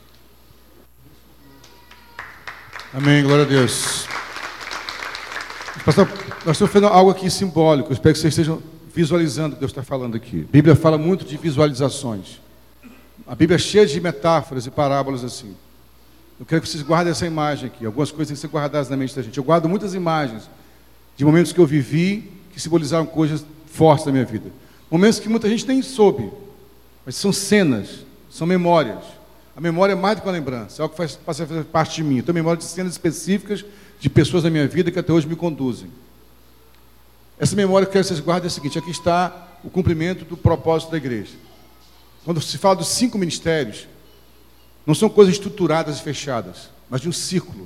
Amém, glória a Deus. Pastor, nós estamos fazendo algo aqui simbólico. Eu espero que vocês estejam visualizando o que Deus está falando aqui. A Bíblia fala muito de visualizações. A Bíblia é cheia de metáforas e parábolas assim. Eu quero que vocês guardem essa imagem aqui. Algumas coisas têm que ser guardadas na mente da gente. Eu guardo muitas imagens de momentos que eu vivi que simbolizaram coisas fortes da minha vida. Momentos que muita gente nem soube, mas são cenas, são memórias. A memória é mais do que uma lembrança, é algo que faz, passa a fazer parte de mim. Eu tenho memória de cenas específicas de pessoas da minha vida que até hoje me conduzem. Essa memória que eu quero que vocês guardem é a seguinte: aqui está o cumprimento do propósito da igreja. Quando se fala dos cinco ministérios, não são coisas estruturadas e fechadas, mas de um círculo.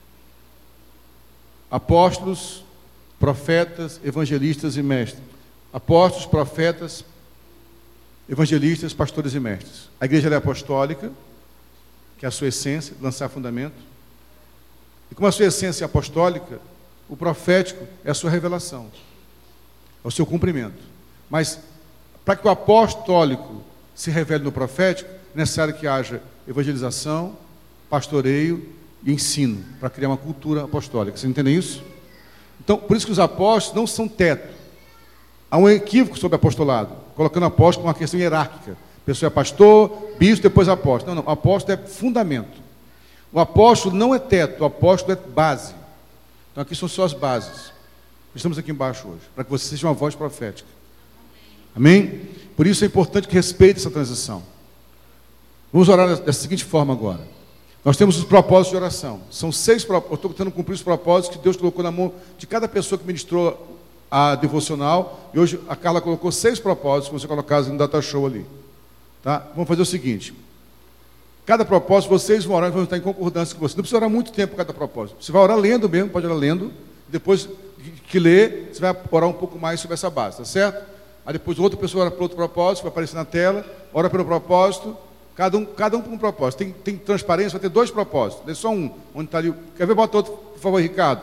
Apóstolos, profetas, evangelistas e mestres. Apóstolos, profetas, evangelistas, pastores e mestres. A igreja é apostólica, que é a sua essência, lançar fundamento. E como a sua essência é apostólica, o profético é a sua revelação, é o seu cumprimento. Mas, para que o apostólico se revele no profético, é necessário que haja evangelização, pastoreio e ensino, para criar uma cultura apostólica. Vocês entendem isso? Então, por isso que os apóstolos não são teto. Há um equívoco sobre apostolado, colocando apóstolo como uma questão hierárquica. A pessoa é pastor, bispo, depois apóstolo. Não, não, apóstolo é fundamento. O apóstolo não é teto, o apóstolo é base. Então aqui são só as bases. Estamos aqui embaixo hoje, para que você seja uma voz profética. Amém? Por isso é importante que respeite essa transição. Vamos orar da seguinte forma agora. Nós temos os propósitos de oração. São seis propósitos. Eu estou tentando cumprir os propósitos que Deus colocou na mão de cada pessoa que ministrou a devocional. E hoje a Carla colocou seis propósitos, que você colocaram no data show ali. Tá? Vamos fazer o seguinte. Cada propósito, vocês vão orar e vão estar em concordância com você. Não precisa orar muito tempo por cada propósito. Você vai orar lendo mesmo, pode orar lendo. Depois que ler, você vai orar um pouco mais sobre essa base, tá certo? Aí depois outra pessoa ora para outro propósito, vai aparecer na tela, ora pelo propósito, cada um, cada um por um propósito. Tem, tem transparência, vai ter dois propósitos, não é só um, onde está ali. Quer ver? Bota outro, por favor, Ricardo.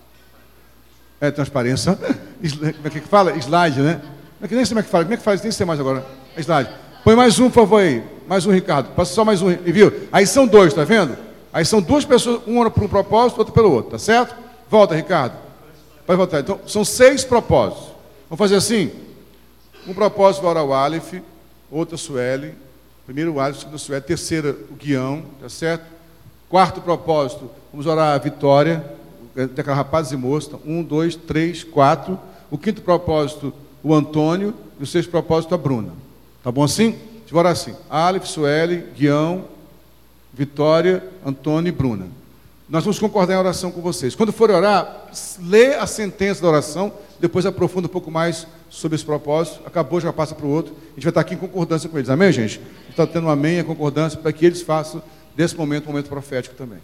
É, transparência. Como é que fala? Slide, né? É que nem sei como é que fala. Como é que faz? Nem sei mais agora. É slide. Põe mais um, por favor, aí. Mais um, Ricardo. Passa só mais um, e viu? Aí são dois, tá vendo? Aí são duas pessoas, um ora por um propósito, outro pelo outro, tá certo? Volta, Ricardo. Pode voltar. Então, são seis propósitos. Vamos fazer assim? Um propósito vai orar o Aleph, outro a Sueli. Primeiro o Aleph, segundo a Sueli. Terceira, o Guião, tá certo? Quarto propósito, vamos orar a Vitória, daquela rapazes e moças. Um, dois, três, quatro. O quinto propósito, o Antônio. E o sexto propósito, a Bruna. Tá bom assim? Deixa eu orar assim. Aleph, Sueli, Guião, Vitória, Antônio e Bruna. Nós vamos concordar em oração com vocês. Quando for orar, lê a sentença da oração, depois aprofunda um pouco mais sobre esse propósito. Acabou, já passa para o outro. A gente vai estar aqui em concordância com eles. Amém, gente? A gente está tendo um amém, a concordância, para que eles façam desse momento um momento profético também.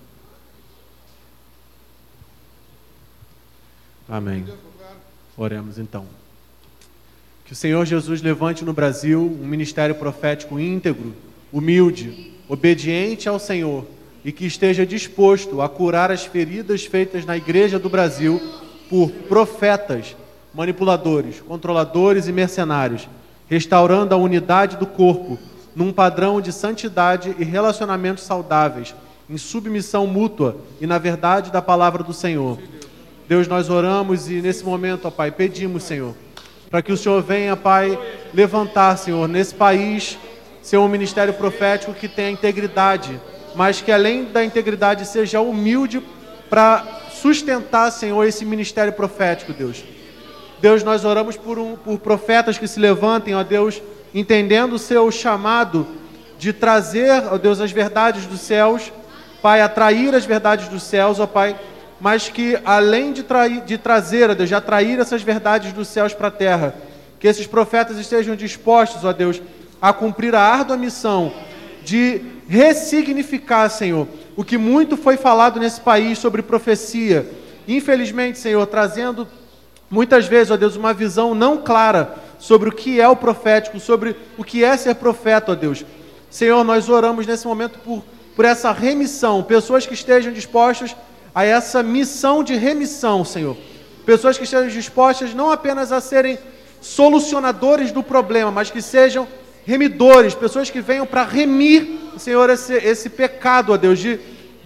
Amém. Oremos então. Que o Senhor Jesus levante no Brasil um ministério profético íntegro, humilde, obediente ao Senhor, e que esteja disposto a curar as feridas feitas na igreja do Brasil por profetas, manipuladores, controladores e mercenários, restaurando a unidade do corpo num padrão de santidade e relacionamentos saudáveis, em submissão mútua e na verdade da palavra do Senhor. Deus, nós oramos e nesse momento, ó Pai, pedimos, Senhor, para que o Senhor venha, Pai, levantar, Senhor, nesse país, ser um ministério profético que tenha integridade, mas que além da integridade seja humilde para sustentar, Senhor, esse ministério profético, Deus. Deus, nós oramos por, um, por profetas que se levantem, ó Deus, entendendo o seu chamado de trazer, ó Deus, as verdades dos céus, Pai, atrair as verdades dos céus, ó Pai, mas que além de, trair, de trazer, ó Deus, de atrair essas verdades dos céus para a terra, que esses profetas estejam dispostos, ó Deus, a cumprir a árdua missão de ressignificar, Senhor, o que muito foi falado nesse país sobre profecia. Infelizmente, Senhor, trazendo muitas vezes, ó Deus, uma visão não clara sobre o que é o profético, sobre o que é ser profeta, ó Deus. Senhor, nós oramos nesse momento por, por essa remissão, pessoas que estejam dispostas a essa missão de remissão, Senhor. Pessoas que estejam dispostas não apenas a serem solucionadores do problema, mas que sejam remidores, pessoas que venham para remir, Senhor, esse, esse pecado, ó Deus, de,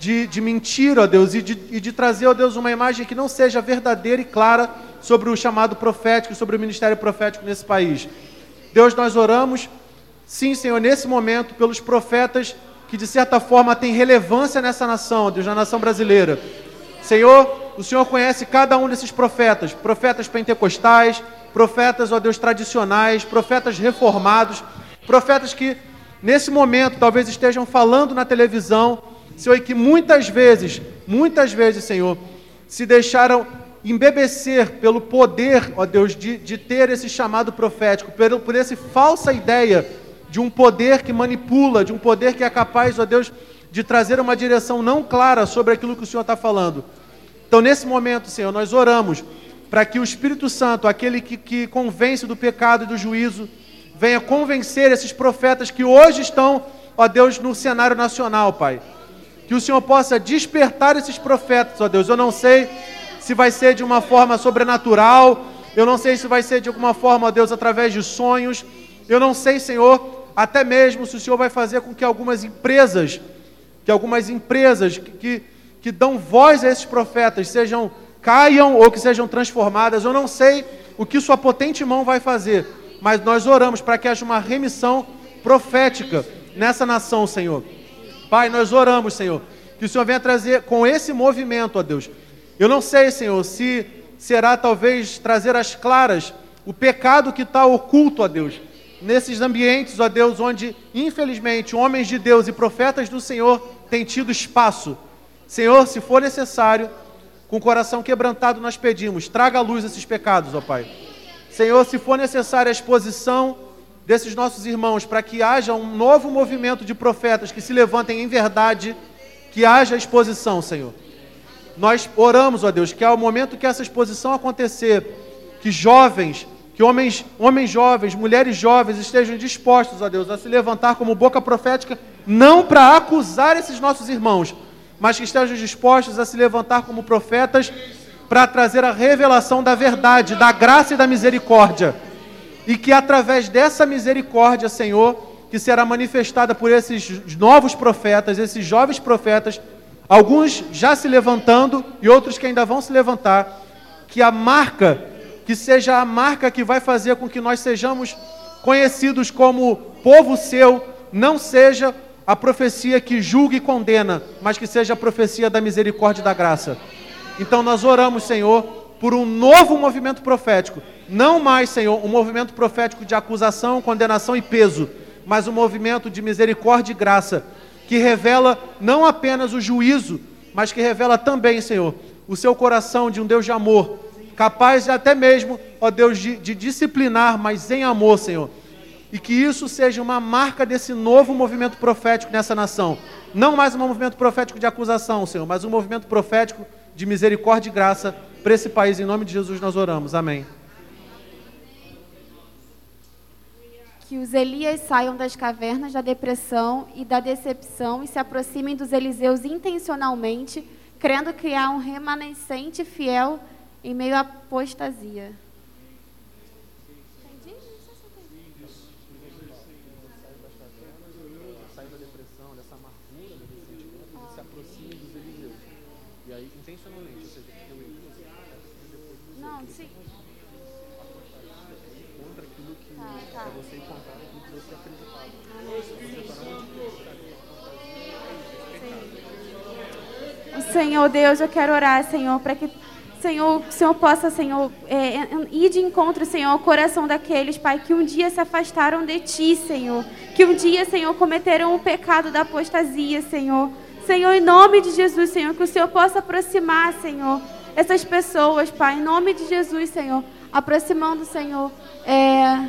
de, de mentira, ó Deus, e de, e de trazer, ó Deus, uma imagem que não seja verdadeira e clara sobre o chamado profético, sobre o ministério profético nesse país. Deus, nós oramos, sim, Senhor, nesse momento, pelos profetas que, de certa forma, têm relevância nessa nação, ó Deus, na nação brasileira. Senhor, o Senhor conhece cada um desses profetas, profetas pentecostais, profetas, ó Deus, tradicionais, profetas reformados, profetas que, nesse momento, talvez estejam falando na televisão, Senhor, e que muitas vezes, muitas vezes, Senhor, se deixaram embebecer pelo poder, ó Deus, de, de ter esse chamado profético, por, por essa falsa ideia de um poder que manipula, de um poder que é capaz, ó Deus, de trazer uma direção não clara sobre aquilo que o Senhor está falando. Então, nesse momento, Senhor, nós oramos para que o Espírito Santo, aquele que, que convence do pecado e do juízo, venha convencer esses profetas que hoje estão, ó Deus, no cenário nacional, Pai. Que o Senhor possa despertar esses profetas, ó Deus. Eu não sei se vai ser de uma forma sobrenatural, eu não sei se vai ser de alguma forma, ó Deus, através de sonhos, eu não sei, Senhor, até mesmo se o Senhor vai fazer com que algumas empresas, que algumas empresas que, que, que dão voz a esses profetas sejam, caiam ou que sejam transformadas, eu não sei o que sua potente mão vai fazer, mas nós oramos para que haja uma remissão profética nessa nação, Senhor. Pai, nós oramos, Senhor, que o Senhor venha trazer com esse movimento, ó Deus. Eu não sei, Senhor, se será talvez trazer às claras o pecado que está oculto, ó Deus, nesses ambientes, ó Deus, onde, infelizmente, homens de Deus e profetas do Senhor têm tido espaço. Senhor, se for necessário, com o coração quebrantado nós pedimos, traga à luz esses pecados, ó Pai. Senhor, se for necessária a exposição desses nossos irmãos, para que haja um novo movimento de profetas que se levantem em verdade, que haja exposição, Senhor. Nós oramos, ó Deus, que ao momento que essa exposição acontecer, que jovens, que homens, homens jovens, mulheres jovens estejam dispostos, ó Deus, a se levantar como boca profética, não para acusar esses nossos irmãos, mas que estejam dispostos a se levantar como profetas para trazer a revelação da verdade, da graça e da misericórdia. E que através dessa misericórdia, Senhor, que será manifestada por esses novos profetas, esses jovens profetas, alguns já se levantando e outros que ainda vão se levantar, que a marca, que seja a marca que vai fazer com que nós sejamos conhecidos como povo seu, não seja a profecia que julga e condena, mas que seja a profecia da misericórdia e da graça. Então nós oramos, Senhor, por um novo movimento profético, não mais, Senhor, um movimento profético de acusação, condenação e peso, mas um movimento de misericórdia e graça, que revela não apenas o juízo, mas que revela também, Senhor, o seu coração de um Deus de amor, capaz de até mesmo, ó Deus, de, de disciplinar, mas em amor, Senhor. E que isso seja uma marca desse novo movimento profético nessa nação. Não mais um movimento profético de acusação, Senhor, mas um movimento profético de misericórdia e graça para esse país. Em nome de Jesus nós oramos. Amém. Que os Elias saiam das cavernas da depressão e da decepção e se aproximem dos Eliseus intencionalmente, crendo criar um remanescente fiel em meio à apostasia. Entendi? Saiam da depressão, dessa amargura, desse sentimento, e se aproximem dos Eliseus. E aí, intencionalmente, ou seja, porque o Elias depois dos Não, sim. contra aquilo que Tá, tá. é você encontrar aquilo que você acreditava. Senhor Deus, eu quero orar, Senhor, para que Senhor, o Senhor possa, Senhor, é, ir de encontro, Senhor, ao coração daqueles, Pai, que um dia se afastaram de Ti, Senhor. Que um dia, Senhor, cometeram o pecado da apostasia, Senhor. Senhor, em nome de Jesus, Senhor, que o Senhor possa aproximar, Senhor, essas pessoas, Pai, em nome de Jesus, Senhor, aproximando, Senhor, é...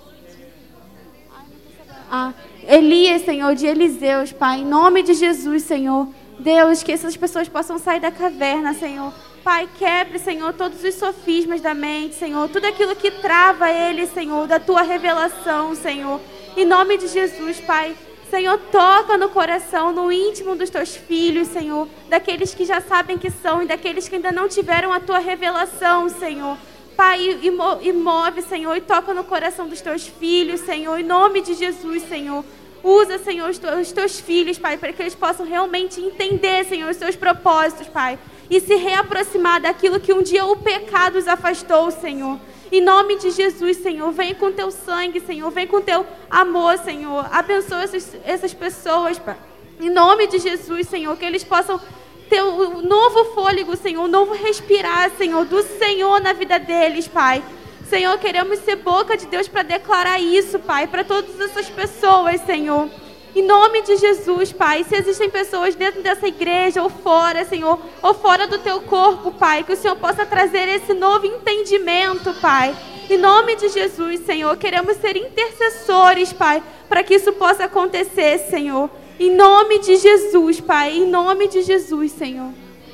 Ah, Elias, Senhor, de Eliseus, Pai, em nome de Jesus, Senhor. Deus, que essas pessoas possam sair da caverna, Senhor. Pai, quebre, Senhor, todos os sofismas da mente, Senhor. Tudo aquilo que trava ele, Senhor, da Tua revelação, Senhor. Em nome de Jesus, Pai. Senhor, toca no coração, no íntimo dos Teus filhos, Senhor. Daqueles que já sabem que são e daqueles que ainda não tiveram a Tua revelação, Senhor. Pai, e, e move, Senhor, e toca no coração dos Teus filhos, Senhor. Em nome de Jesus, Senhor. Usa, Senhor, os teus, os teus filhos, Pai, para que eles possam realmente entender, Senhor, os seus propósitos, Pai, e se reaproximar daquilo que um dia o pecado os afastou, Senhor. Em nome de Jesus, Senhor, vem com teu sangue, Senhor, vem com teu amor, Senhor. Abençoa essas, essas pessoas, Pai. Em nome de Jesus, Senhor, que eles possam ter um novo fôlego, Senhor, um novo respirar, Senhor, do Senhor na vida deles, Pai. Senhor, queremos ser boca de Deus para declarar isso, Pai, para todas essas pessoas, Senhor. Em nome de Jesus, Pai, se existem pessoas dentro dessa igreja ou fora, Senhor, ou fora do teu corpo, Pai, que o Senhor possa trazer esse novo entendimento, Pai. Em nome de Jesus, Senhor, queremos ser intercessores, Pai, para que isso possa acontecer, Senhor. Em nome de Jesus, Pai, em nome de Jesus, Senhor.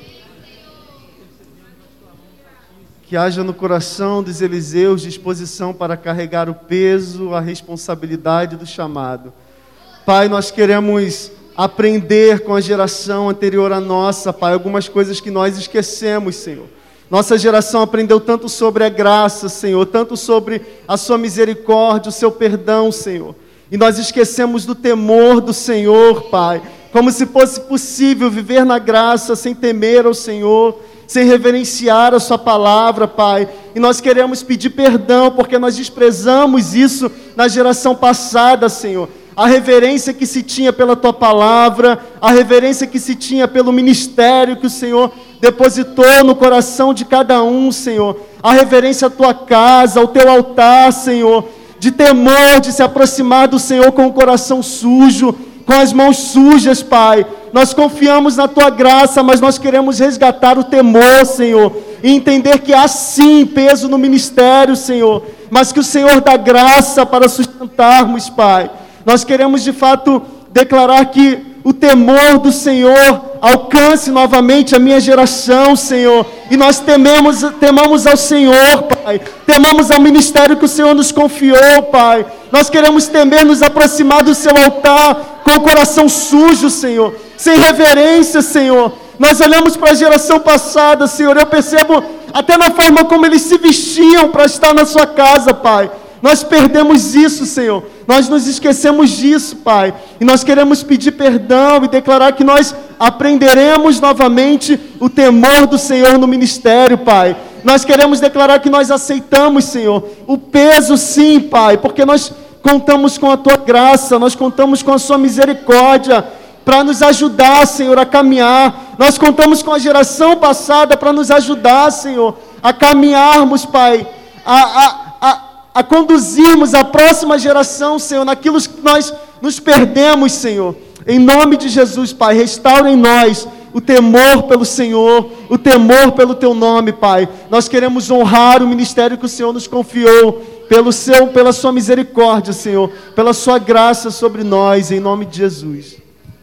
Que haja no coração dos Eliseus disposição para carregar o peso, a responsabilidade do chamado. Pai, nós queremos aprender com a geração anterior à nossa, Pai, algumas coisas que nós esquecemos, Senhor. Nossa geração aprendeu tanto sobre a graça, Senhor, tanto sobre a sua misericórdia, o seu perdão, Senhor. E nós esquecemos do temor do Senhor, Pai, como se fosse possível viver na graça sem temer ao Senhor, sem reverenciar a sua palavra, Pai. E nós queremos pedir perdão, porque nós desprezamos isso na geração passada, Senhor. A reverência que se tinha pela tua palavra, a reverência que se tinha pelo ministério que o Senhor depositou no coração de cada um, Senhor. A reverência à tua casa, ao teu altar, Senhor. De temor, de se aproximar do Senhor com o coração sujo, com as mãos sujas, Pai. Nós confiamos na tua graça, mas nós queremos resgatar o temor, Senhor, e entender que há sim peso no ministério, Senhor, mas que o Senhor dá graça para sustentarmos, Pai. Nós queremos de fato declarar que o temor do Senhor alcance novamente a minha geração, Senhor, e nós tememos, temamos ao Senhor, Pai, temamos ao ministério que o Senhor nos confiou, Pai. Nós queremos temer nos aproximar do seu altar com o coração sujo, Senhor, sem reverência, Senhor. Nós olhamos para a geração passada, Senhor, eu percebo até na forma como eles se vestiam para estar na sua casa, Pai. Nós perdemos isso, Senhor. Nós nos esquecemos disso, Pai. E nós queremos pedir perdão e declarar que nós aprenderemos novamente o temor do Senhor no ministério, Pai. Nós queremos declarar que nós aceitamos, Senhor, o peso sim, Pai, porque nós contamos com a Tua graça, nós contamos com a Sua misericórdia para nos ajudar, Senhor, a caminhar. Nós contamos com a geração passada para nos ajudar, Senhor, a caminharmos, Pai, a... a, a a conduzirmos a próxima geração, Senhor, naquilo que nós nos perdemos, Senhor. Em nome de Jesus, Pai, restaura em nós o temor pelo Senhor, o temor pelo Teu nome, Pai. Nós queremos honrar o ministério que o Senhor nos confiou, pelo seu, pela Sua misericórdia, Senhor, pela Sua graça sobre nós, em nome de Jesus.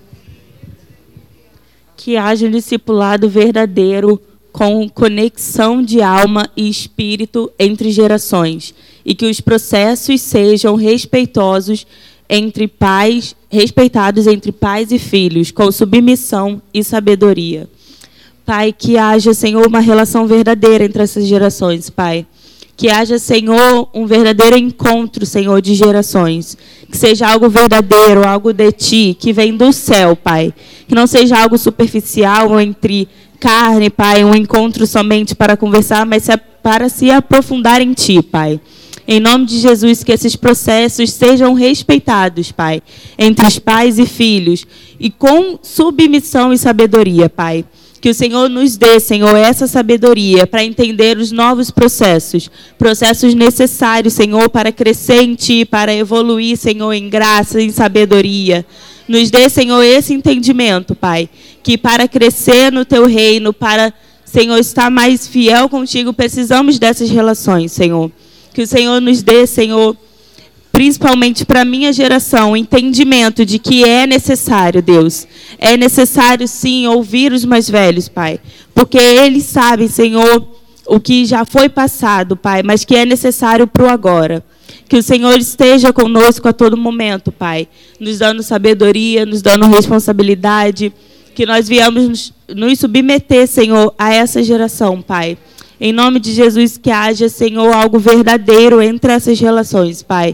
Que haja um discipulado verdadeiro, com conexão de alma e espírito entre gerações, e que os processos sejam respeitosos entre pais, respeitados entre pais e filhos, com submissão e sabedoria. Pai, que haja, Senhor, uma relação verdadeira entre essas gerações, Pai. Que haja, Senhor, um verdadeiro encontro, Senhor, de gerações. Que seja algo verdadeiro, algo de Ti, que vem do céu, Pai. Que não seja algo superficial entre carne, Pai, um encontro somente para conversar, mas para se aprofundar em Ti, Pai. Em nome de Jesus, que esses processos sejam respeitados, Pai, entre os pais e filhos, e com submissão e sabedoria, Pai. Que o Senhor nos dê, Senhor, essa sabedoria para entender os novos processos, processos necessários, Senhor, para crescer em Ti, para evoluir, Senhor, em graça, em sabedoria. Nos dê, Senhor, esse entendimento, Pai, que para crescer no Teu reino, para, Senhor, estar mais fiel contigo, precisamos dessas relações, Senhor. Que o Senhor nos dê, Senhor, principalmente para a minha geração, o entendimento de que é necessário, Deus. É necessário, sim, ouvir os mais velhos, Pai, porque eles sabem, Senhor, o que já foi passado, Pai, mas que é necessário para o agora. Que o Senhor esteja conosco a todo momento, Pai, nos dando sabedoria, nos dando responsabilidade, que nós viemos nos, nos submeter, Senhor, a essa geração, Pai. Em nome de Jesus, que haja, Senhor, algo verdadeiro entre essas relações, Pai.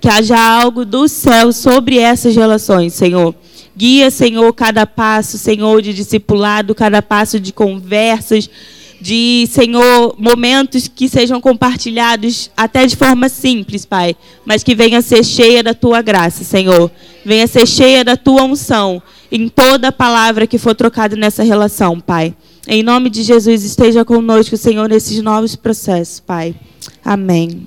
que haja algo do céu sobre essas relações, Senhor. Guia, Senhor, cada passo, Senhor, de discipulado, cada passo de conversas, de, Senhor, momentos que sejam compartilhados até de forma simples, Pai, mas que venha ser cheia da Tua graça, Senhor. Venha ser cheia da Tua unção em toda palavra que for trocada nessa relação, Pai. Em nome de Jesus, esteja conosco, Senhor, nesses novos processos, Pai. Amém.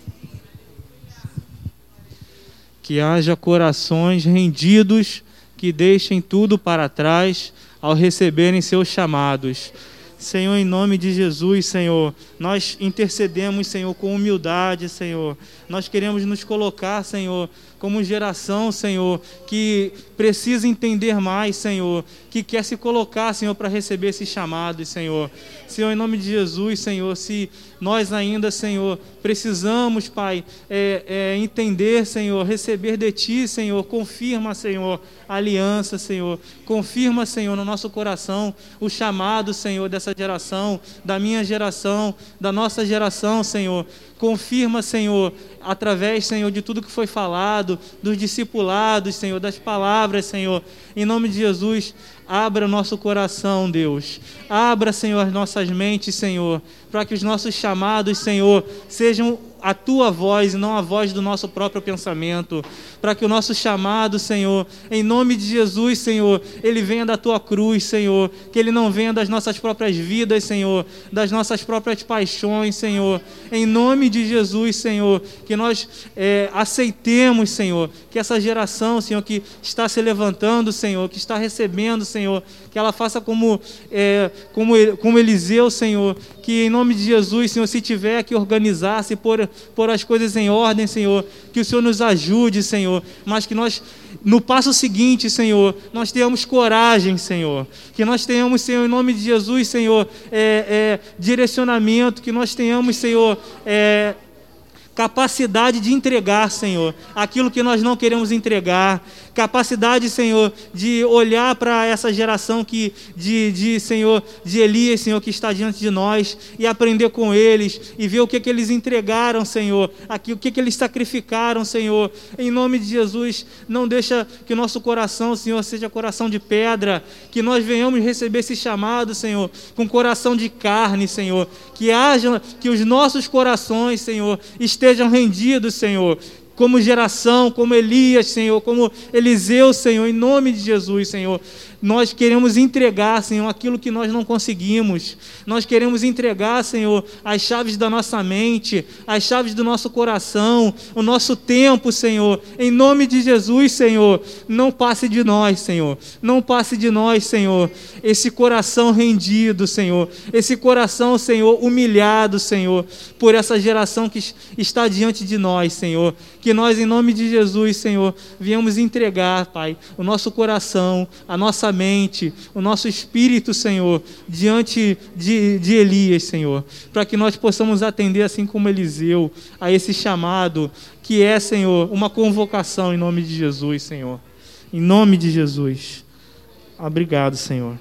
Que haja corações rendidos, que deixem tudo para trás ao receberem seus chamados. Senhor, em nome de Jesus, Senhor, nós intercedemos, Senhor, com humildade, Senhor. Nós queremos nos colocar, Senhor, como geração, Senhor, que precisa entender mais, Senhor, que quer se colocar, Senhor, para receber esses chamados, Senhor. Senhor, em nome de Jesus, Senhor, se nós ainda, Senhor, precisamos, Pai, é, é, entender, Senhor, receber de Ti, Senhor, confirma, Senhor, a aliança, Senhor, confirma, Senhor, no nosso coração o chamado, Senhor, dessa geração, da minha geração, da nossa geração, Senhor. Confirma, Senhor, através, Senhor, de tudo que foi falado, dos discipulados, Senhor, das palavras, Senhor. Em nome de Jesus, abra o nosso coração, Deus. Abra, Senhor, as nossas mentes, Senhor, para que os nossos chamados, Senhor, sejam a Tua voz e não a voz do nosso próprio pensamento. Para que o nosso chamado, Senhor, em nome de Jesus, Senhor, ele venha da Tua cruz, Senhor. Que ele não venha das nossas próprias vidas, Senhor, das nossas próprias paixões, Senhor. Em nome de Jesus, Senhor, que nós é, aceitemos, Senhor, que essa geração, Senhor, que está se levantando, Senhor, que está recebendo, Senhor, que ela faça como, é, como, como Eliseu, Senhor, que em nome de Jesus, Senhor, se tiver que organizar, se pôr, pôr as coisas em ordem, Senhor, que o Senhor nos ajude, Senhor, mas que nós, no passo seguinte, Senhor, nós tenhamos coragem, Senhor, que nós tenhamos, Senhor, em nome de Jesus, Senhor, é, é, direcionamento, que nós tenhamos, Senhor, é, capacidade de entregar, Senhor, aquilo que nós não queremos entregar, capacidade, Senhor, de olhar para essa geração que, de, de, Senhor, de Elias, Senhor, que está diante de nós e aprender com eles e ver o que, que eles entregaram, Senhor, aqui, o que, que eles sacrificaram, Senhor. Em nome de Jesus, não deixa que o nosso coração, Senhor, seja coração de pedra, que nós venhamos receber esse chamado, Senhor, com coração de carne, Senhor, que haja, que os nossos corações, Senhor, estejam rendidos, Senhor, como geração, como Elias, Senhor, como Eliseu, Senhor, em nome de Jesus, Senhor. Nós queremos entregar, Senhor, aquilo que nós não conseguimos. Nós queremos entregar, Senhor, as chaves da nossa mente, as chaves do nosso coração, o nosso tempo, Senhor. Em nome de Jesus, Senhor, não passe de nós, Senhor. Não passe de nós, Senhor, esse coração rendido, Senhor. Esse coração, Senhor, humilhado, Senhor, por essa geração que está diante de nós, Senhor. Que nós, em nome de Jesus, Senhor, viemos entregar, Pai, o nosso coração, a nossa mente, o nosso espírito, Senhor, diante de, de Elias, Senhor, para que nós possamos atender, assim como Eliseu, a esse chamado, que é, Senhor, uma convocação em nome de Jesus, Senhor. Em nome de Jesus. Obrigado, Senhor.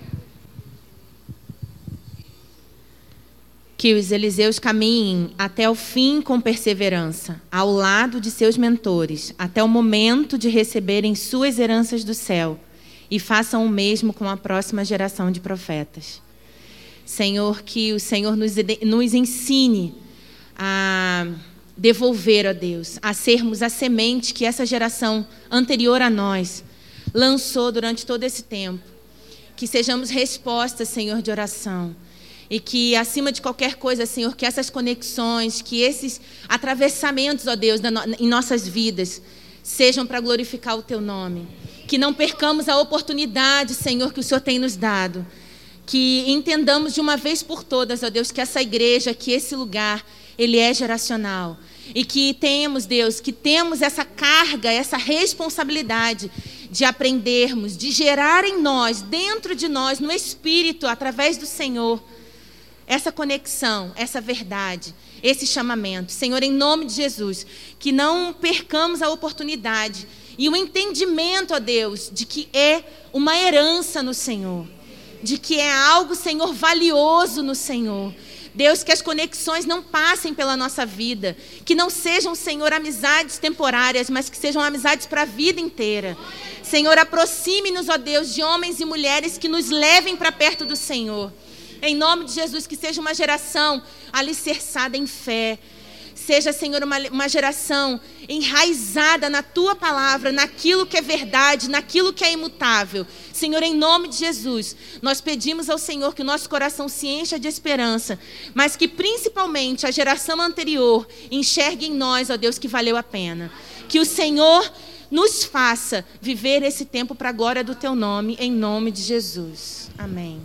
Que os Eliseus caminhem até o fim com perseverança, ao lado de seus mentores, até o momento de receberem suas heranças do céu, e façam o mesmo com a próxima geração de profetas. Senhor, que o Senhor nos, nos ensine a devolver a Deus, a sermos a semente que essa geração anterior a nós lançou durante todo esse tempo. Que sejamos respostas, Senhor, de oração. E que, acima de qualquer coisa, Senhor, que essas conexões, que esses atravessamentos, ó Deus, em nossas vidas, sejam para glorificar o Teu nome. Que não percamos a oportunidade, Senhor, que o Senhor tem nos dado. Que entendamos de uma vez por todas, ó Deus, que essa igreja, que esse lugar, ele é geracional. E que temos, Deus, que temos essa carga, essa responsabilidade de aprendermos, de gerar em nós, dentro de nós, no Espírito, através do Senhor, essa conexão, essa verdade, esse chamamento. Senhor, em nome de Jesus, que não percamos a oportunidade e o entendimento, ó Deus, de que é uma herança no Senhor, de que é algo, Senhor, valioso no Senhor. Deus, que as conexões não passem pela nossa vida, que não sejam, Senhor, amizades temporárias, mas que sejam amizades para a vida inteira. Senhor, aproxime-nos, ó Deus, de homens e mulheres que nos levem para perto do Senhor. Em nome de Jesus, que seja uma geração alicerçada em fé. Seja, Senhor, uma, uma geração enraizada na Tua palavra, naquilo que é verdade, naquilo que é imutável. Senhor, em nome de Jesus, nós pedimos ao Senhor que o nosso coração se encha de esperança, mas que principalmente a geração anterior enxergue em nós, ó Deus, que valeu a pena. Que o Senhor nos faça viver esse tempo para a glória do Teu nome, em nome de Jesus. Amém.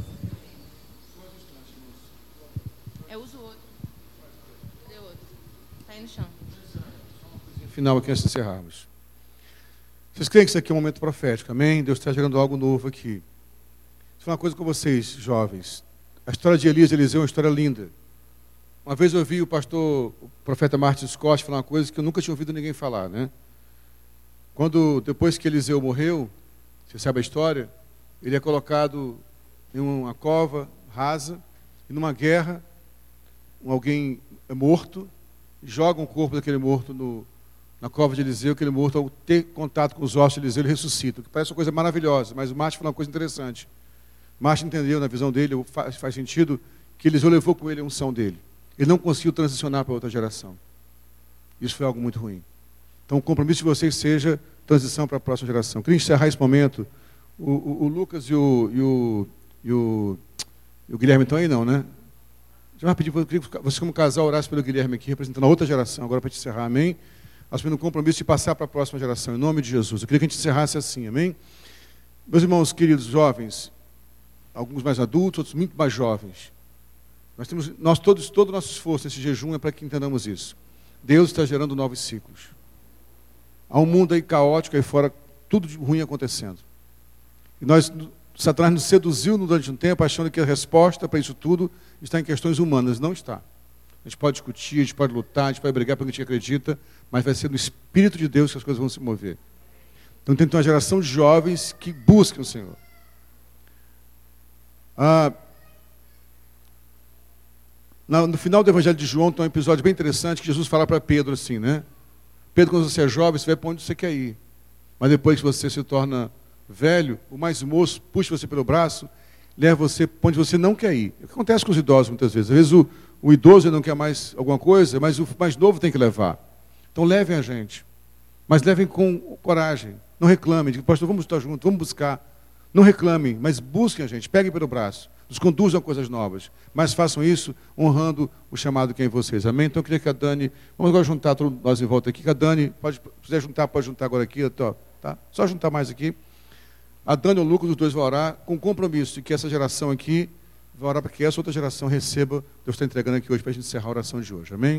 Eu uso outro. Cadê outro? Está aí no chão. Final aqui antes de encerrarmos. Vocês creem que isso aqui é um momento profético, amém? Deus está gerando algo novo aqui. Vou falar uma coisa com vocês, jovens. A história de Elias e Eliseu é uma história linda. Uma vez eu ouvi o pastor, o profeta Martin Scott falar uma coisa que eu nunca tinha ouvido ninguém falar, né? Quando, depois que Eliseu morreu, você sabe a história, ele é colocado em uma cova rasa, e numa guerra, alguém é morto, joga um corpo daquele morto no, na cova de Eliseu, aquele morto, ao ter contato com os ossos de Eliseu, ele ressuscita, que parece uma coisa maravilhosa, mas o Martin falou uma coisa interessante. Martin entendeu, na visão dele, faz, faz sentido, que Eliseu levou com ele a unção dele. Ele não conseguiu transicionar para outra geração. Isso foi algo muito ruim. Então, o compromisso de vocês seja transição para a próxima geração. Queria encerrar esse momento. O, o, o Lucas e o, e, o, e, o, e o Guilherme estão aí, não, né? Já vai pedir para você, como casal, orasse pelo Guilherme aqui, representando a outra geração, agora para te encerrar, amém? Assumindo o compromisso de passar para a próxima geração, em nome de Jesus. Eu queria que a gente encerrasse assim, amém? Meus irmãos queridos jovens, alguns mais adultos, outros muito mais jovens, nós temos, nós todos, todo o nosso esforço nesse jejum é para que entendamos isso. Deus está gerando novos ciclos. Há um mundo aí caótico aí fora, tudo de ruim acontecendo. E nós, Satanás nos seduziu durante um tempo, achando que a resposta para isso tudo está em questões humanas. Não está. A gente pode discutir, a gente pode lutar, a gente pode brigar porque a gente acredita, mas vai ser no Espírito de Deus que as coisas vão se mover. Então tem que ter uma geração de jovens que busquem o Senhor. Ah, no final do Evangelho de João tem um episódio bem interessante que Jesus fala para Pedro assim, né? Pedro, quando você é jovem, você vai para onde você quer ir. Mas depois que você se torna velho, o mais moço puxa você pelo braço, leva você para onde você não quer ir. O que acontece com os idosos muitas vezes? Às vezes o, o idoso não quer mais alguma coisa, mas o mais novo tem que levar. Então levem a gente. Mas levem com coragem. Não reclamem. Digam, pastor, vamos estar juntos, vamos buscar. Não reclamem, mas busquem a gente. Peguem pelo braço. Nos conduzam a coisas novas. Mas façam isso honrando o chamado que é em vocês. Amém? Então eu queria que a Dani... Vamos agora juntar todos nós em volta aqui. Que a Dani, pode, se quiser juntar, pode juntar agora aqui. Tá? Só juntar mais aqui. A Dani e o Lucas, os dois vão orar com compromisso de que essa geração aqui vai orar para que essa outra geração receba. Deus está entregando aqui hoje para a gente encerrar a oração de hoje. Amém?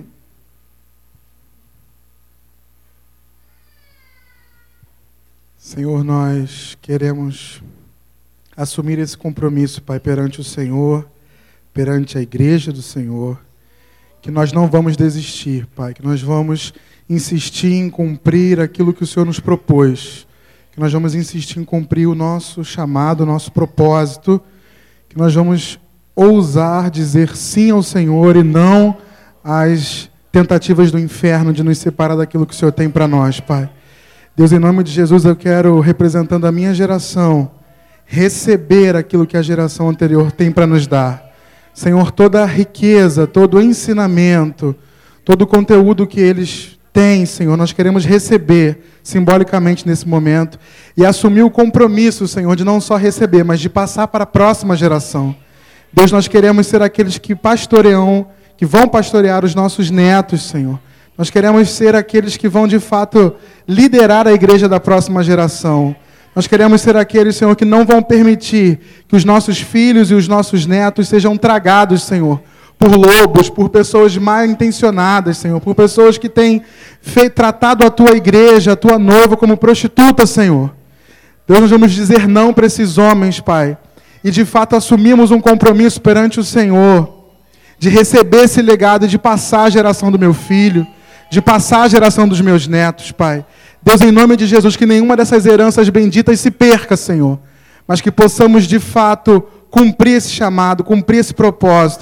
Senhor, nós queremos assumir esse compromisso, Pai, perante o Senhor, perante a igreja do Senhor, que nós não vamos desistir, Pai, que nós vamos insistir em cumprir aquilo que o Senhor nos propôs, que nós vamos insistir em cumprir o nosso chamado, o nosso propósito, que nós vamos ousar dizer sim ao Senhor e não às tentativas do inferno de nos separar daquilo que o Senhor tem para nós, Pai. Deus, em nome de Jesus, eu quero, representando a minha geração, receber aquilo que a geração anterior tem para nos dar. Senhor, toda a riqueza, todo o ensinamento, todo o conteúdo que eles têm, Senhor, nós queremos receber simbolicamente nesse momento e assumir o compromisso, Senhor, de não só receber, mas de passar para a próxima geração. Deus, nós queremos ser aqueles que pastoream, que vão pastorear os nossos netos, Senhor. Nós queremos ser aqueles que vão, de fato, liderar a igreja da próxima geração. Nós queremos ser aqueles, Senhor, que não vão permitir que os nossos filhos e os nossos netos sejam tragados, Senhor, por lobos, por pessoas mal intencionadas, Senhor, por pessoas que têm feito, tratado a Tua igreja, a Tua noiva, como prostituta, Senhor. Deus, nós vamos dizer não para esses homens, Pai, e de fato assumimos um compromisso perante o Senhor, de receber esse legado e de passar a geração do meu filho, de passar a geração dos meus netos, Pai. Deus, em nome de Jesus, que nenhuma dessas heranças benditas se perca, Senhor, mas que possamos, de fato, cumprir esse chamado, cumprir esse propósito.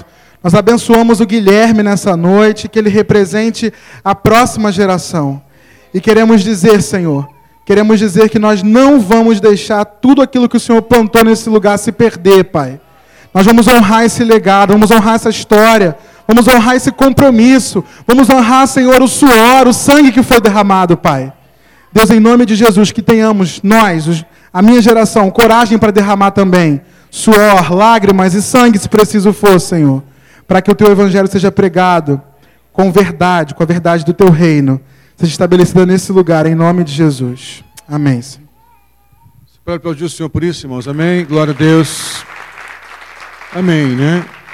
Nós abençoamos o Guilherme nessa noite, que ele represente a próxima geração. E queremos dizer, Senhor, queremos dizer que nós não vamos deixar tudo aquilo que o Senhor plantou nesse lugar se perder, Pai. Nós vamos honrar esse legado, vamos honrar essa história, vamos honrar esse compromisso, vamos honrar, Senhor, o suor, o sangue que foi derramado, Pai. Deus, em nome de Jesus, que tenhamos, nós, os, a minha geração, coragem para derramar também suor, lágrimas e sangue, se preciso for, Senhor, para que o Teu Evangelho seja pregado com verdade, com a verdade do Teu reino, seja estabelecida nesse lugar, em nome de Jesus. Amém, Senhor. Espero aplaudir o Senhor por isso, irmãos. Amém. Glória a Deus. Amém, né?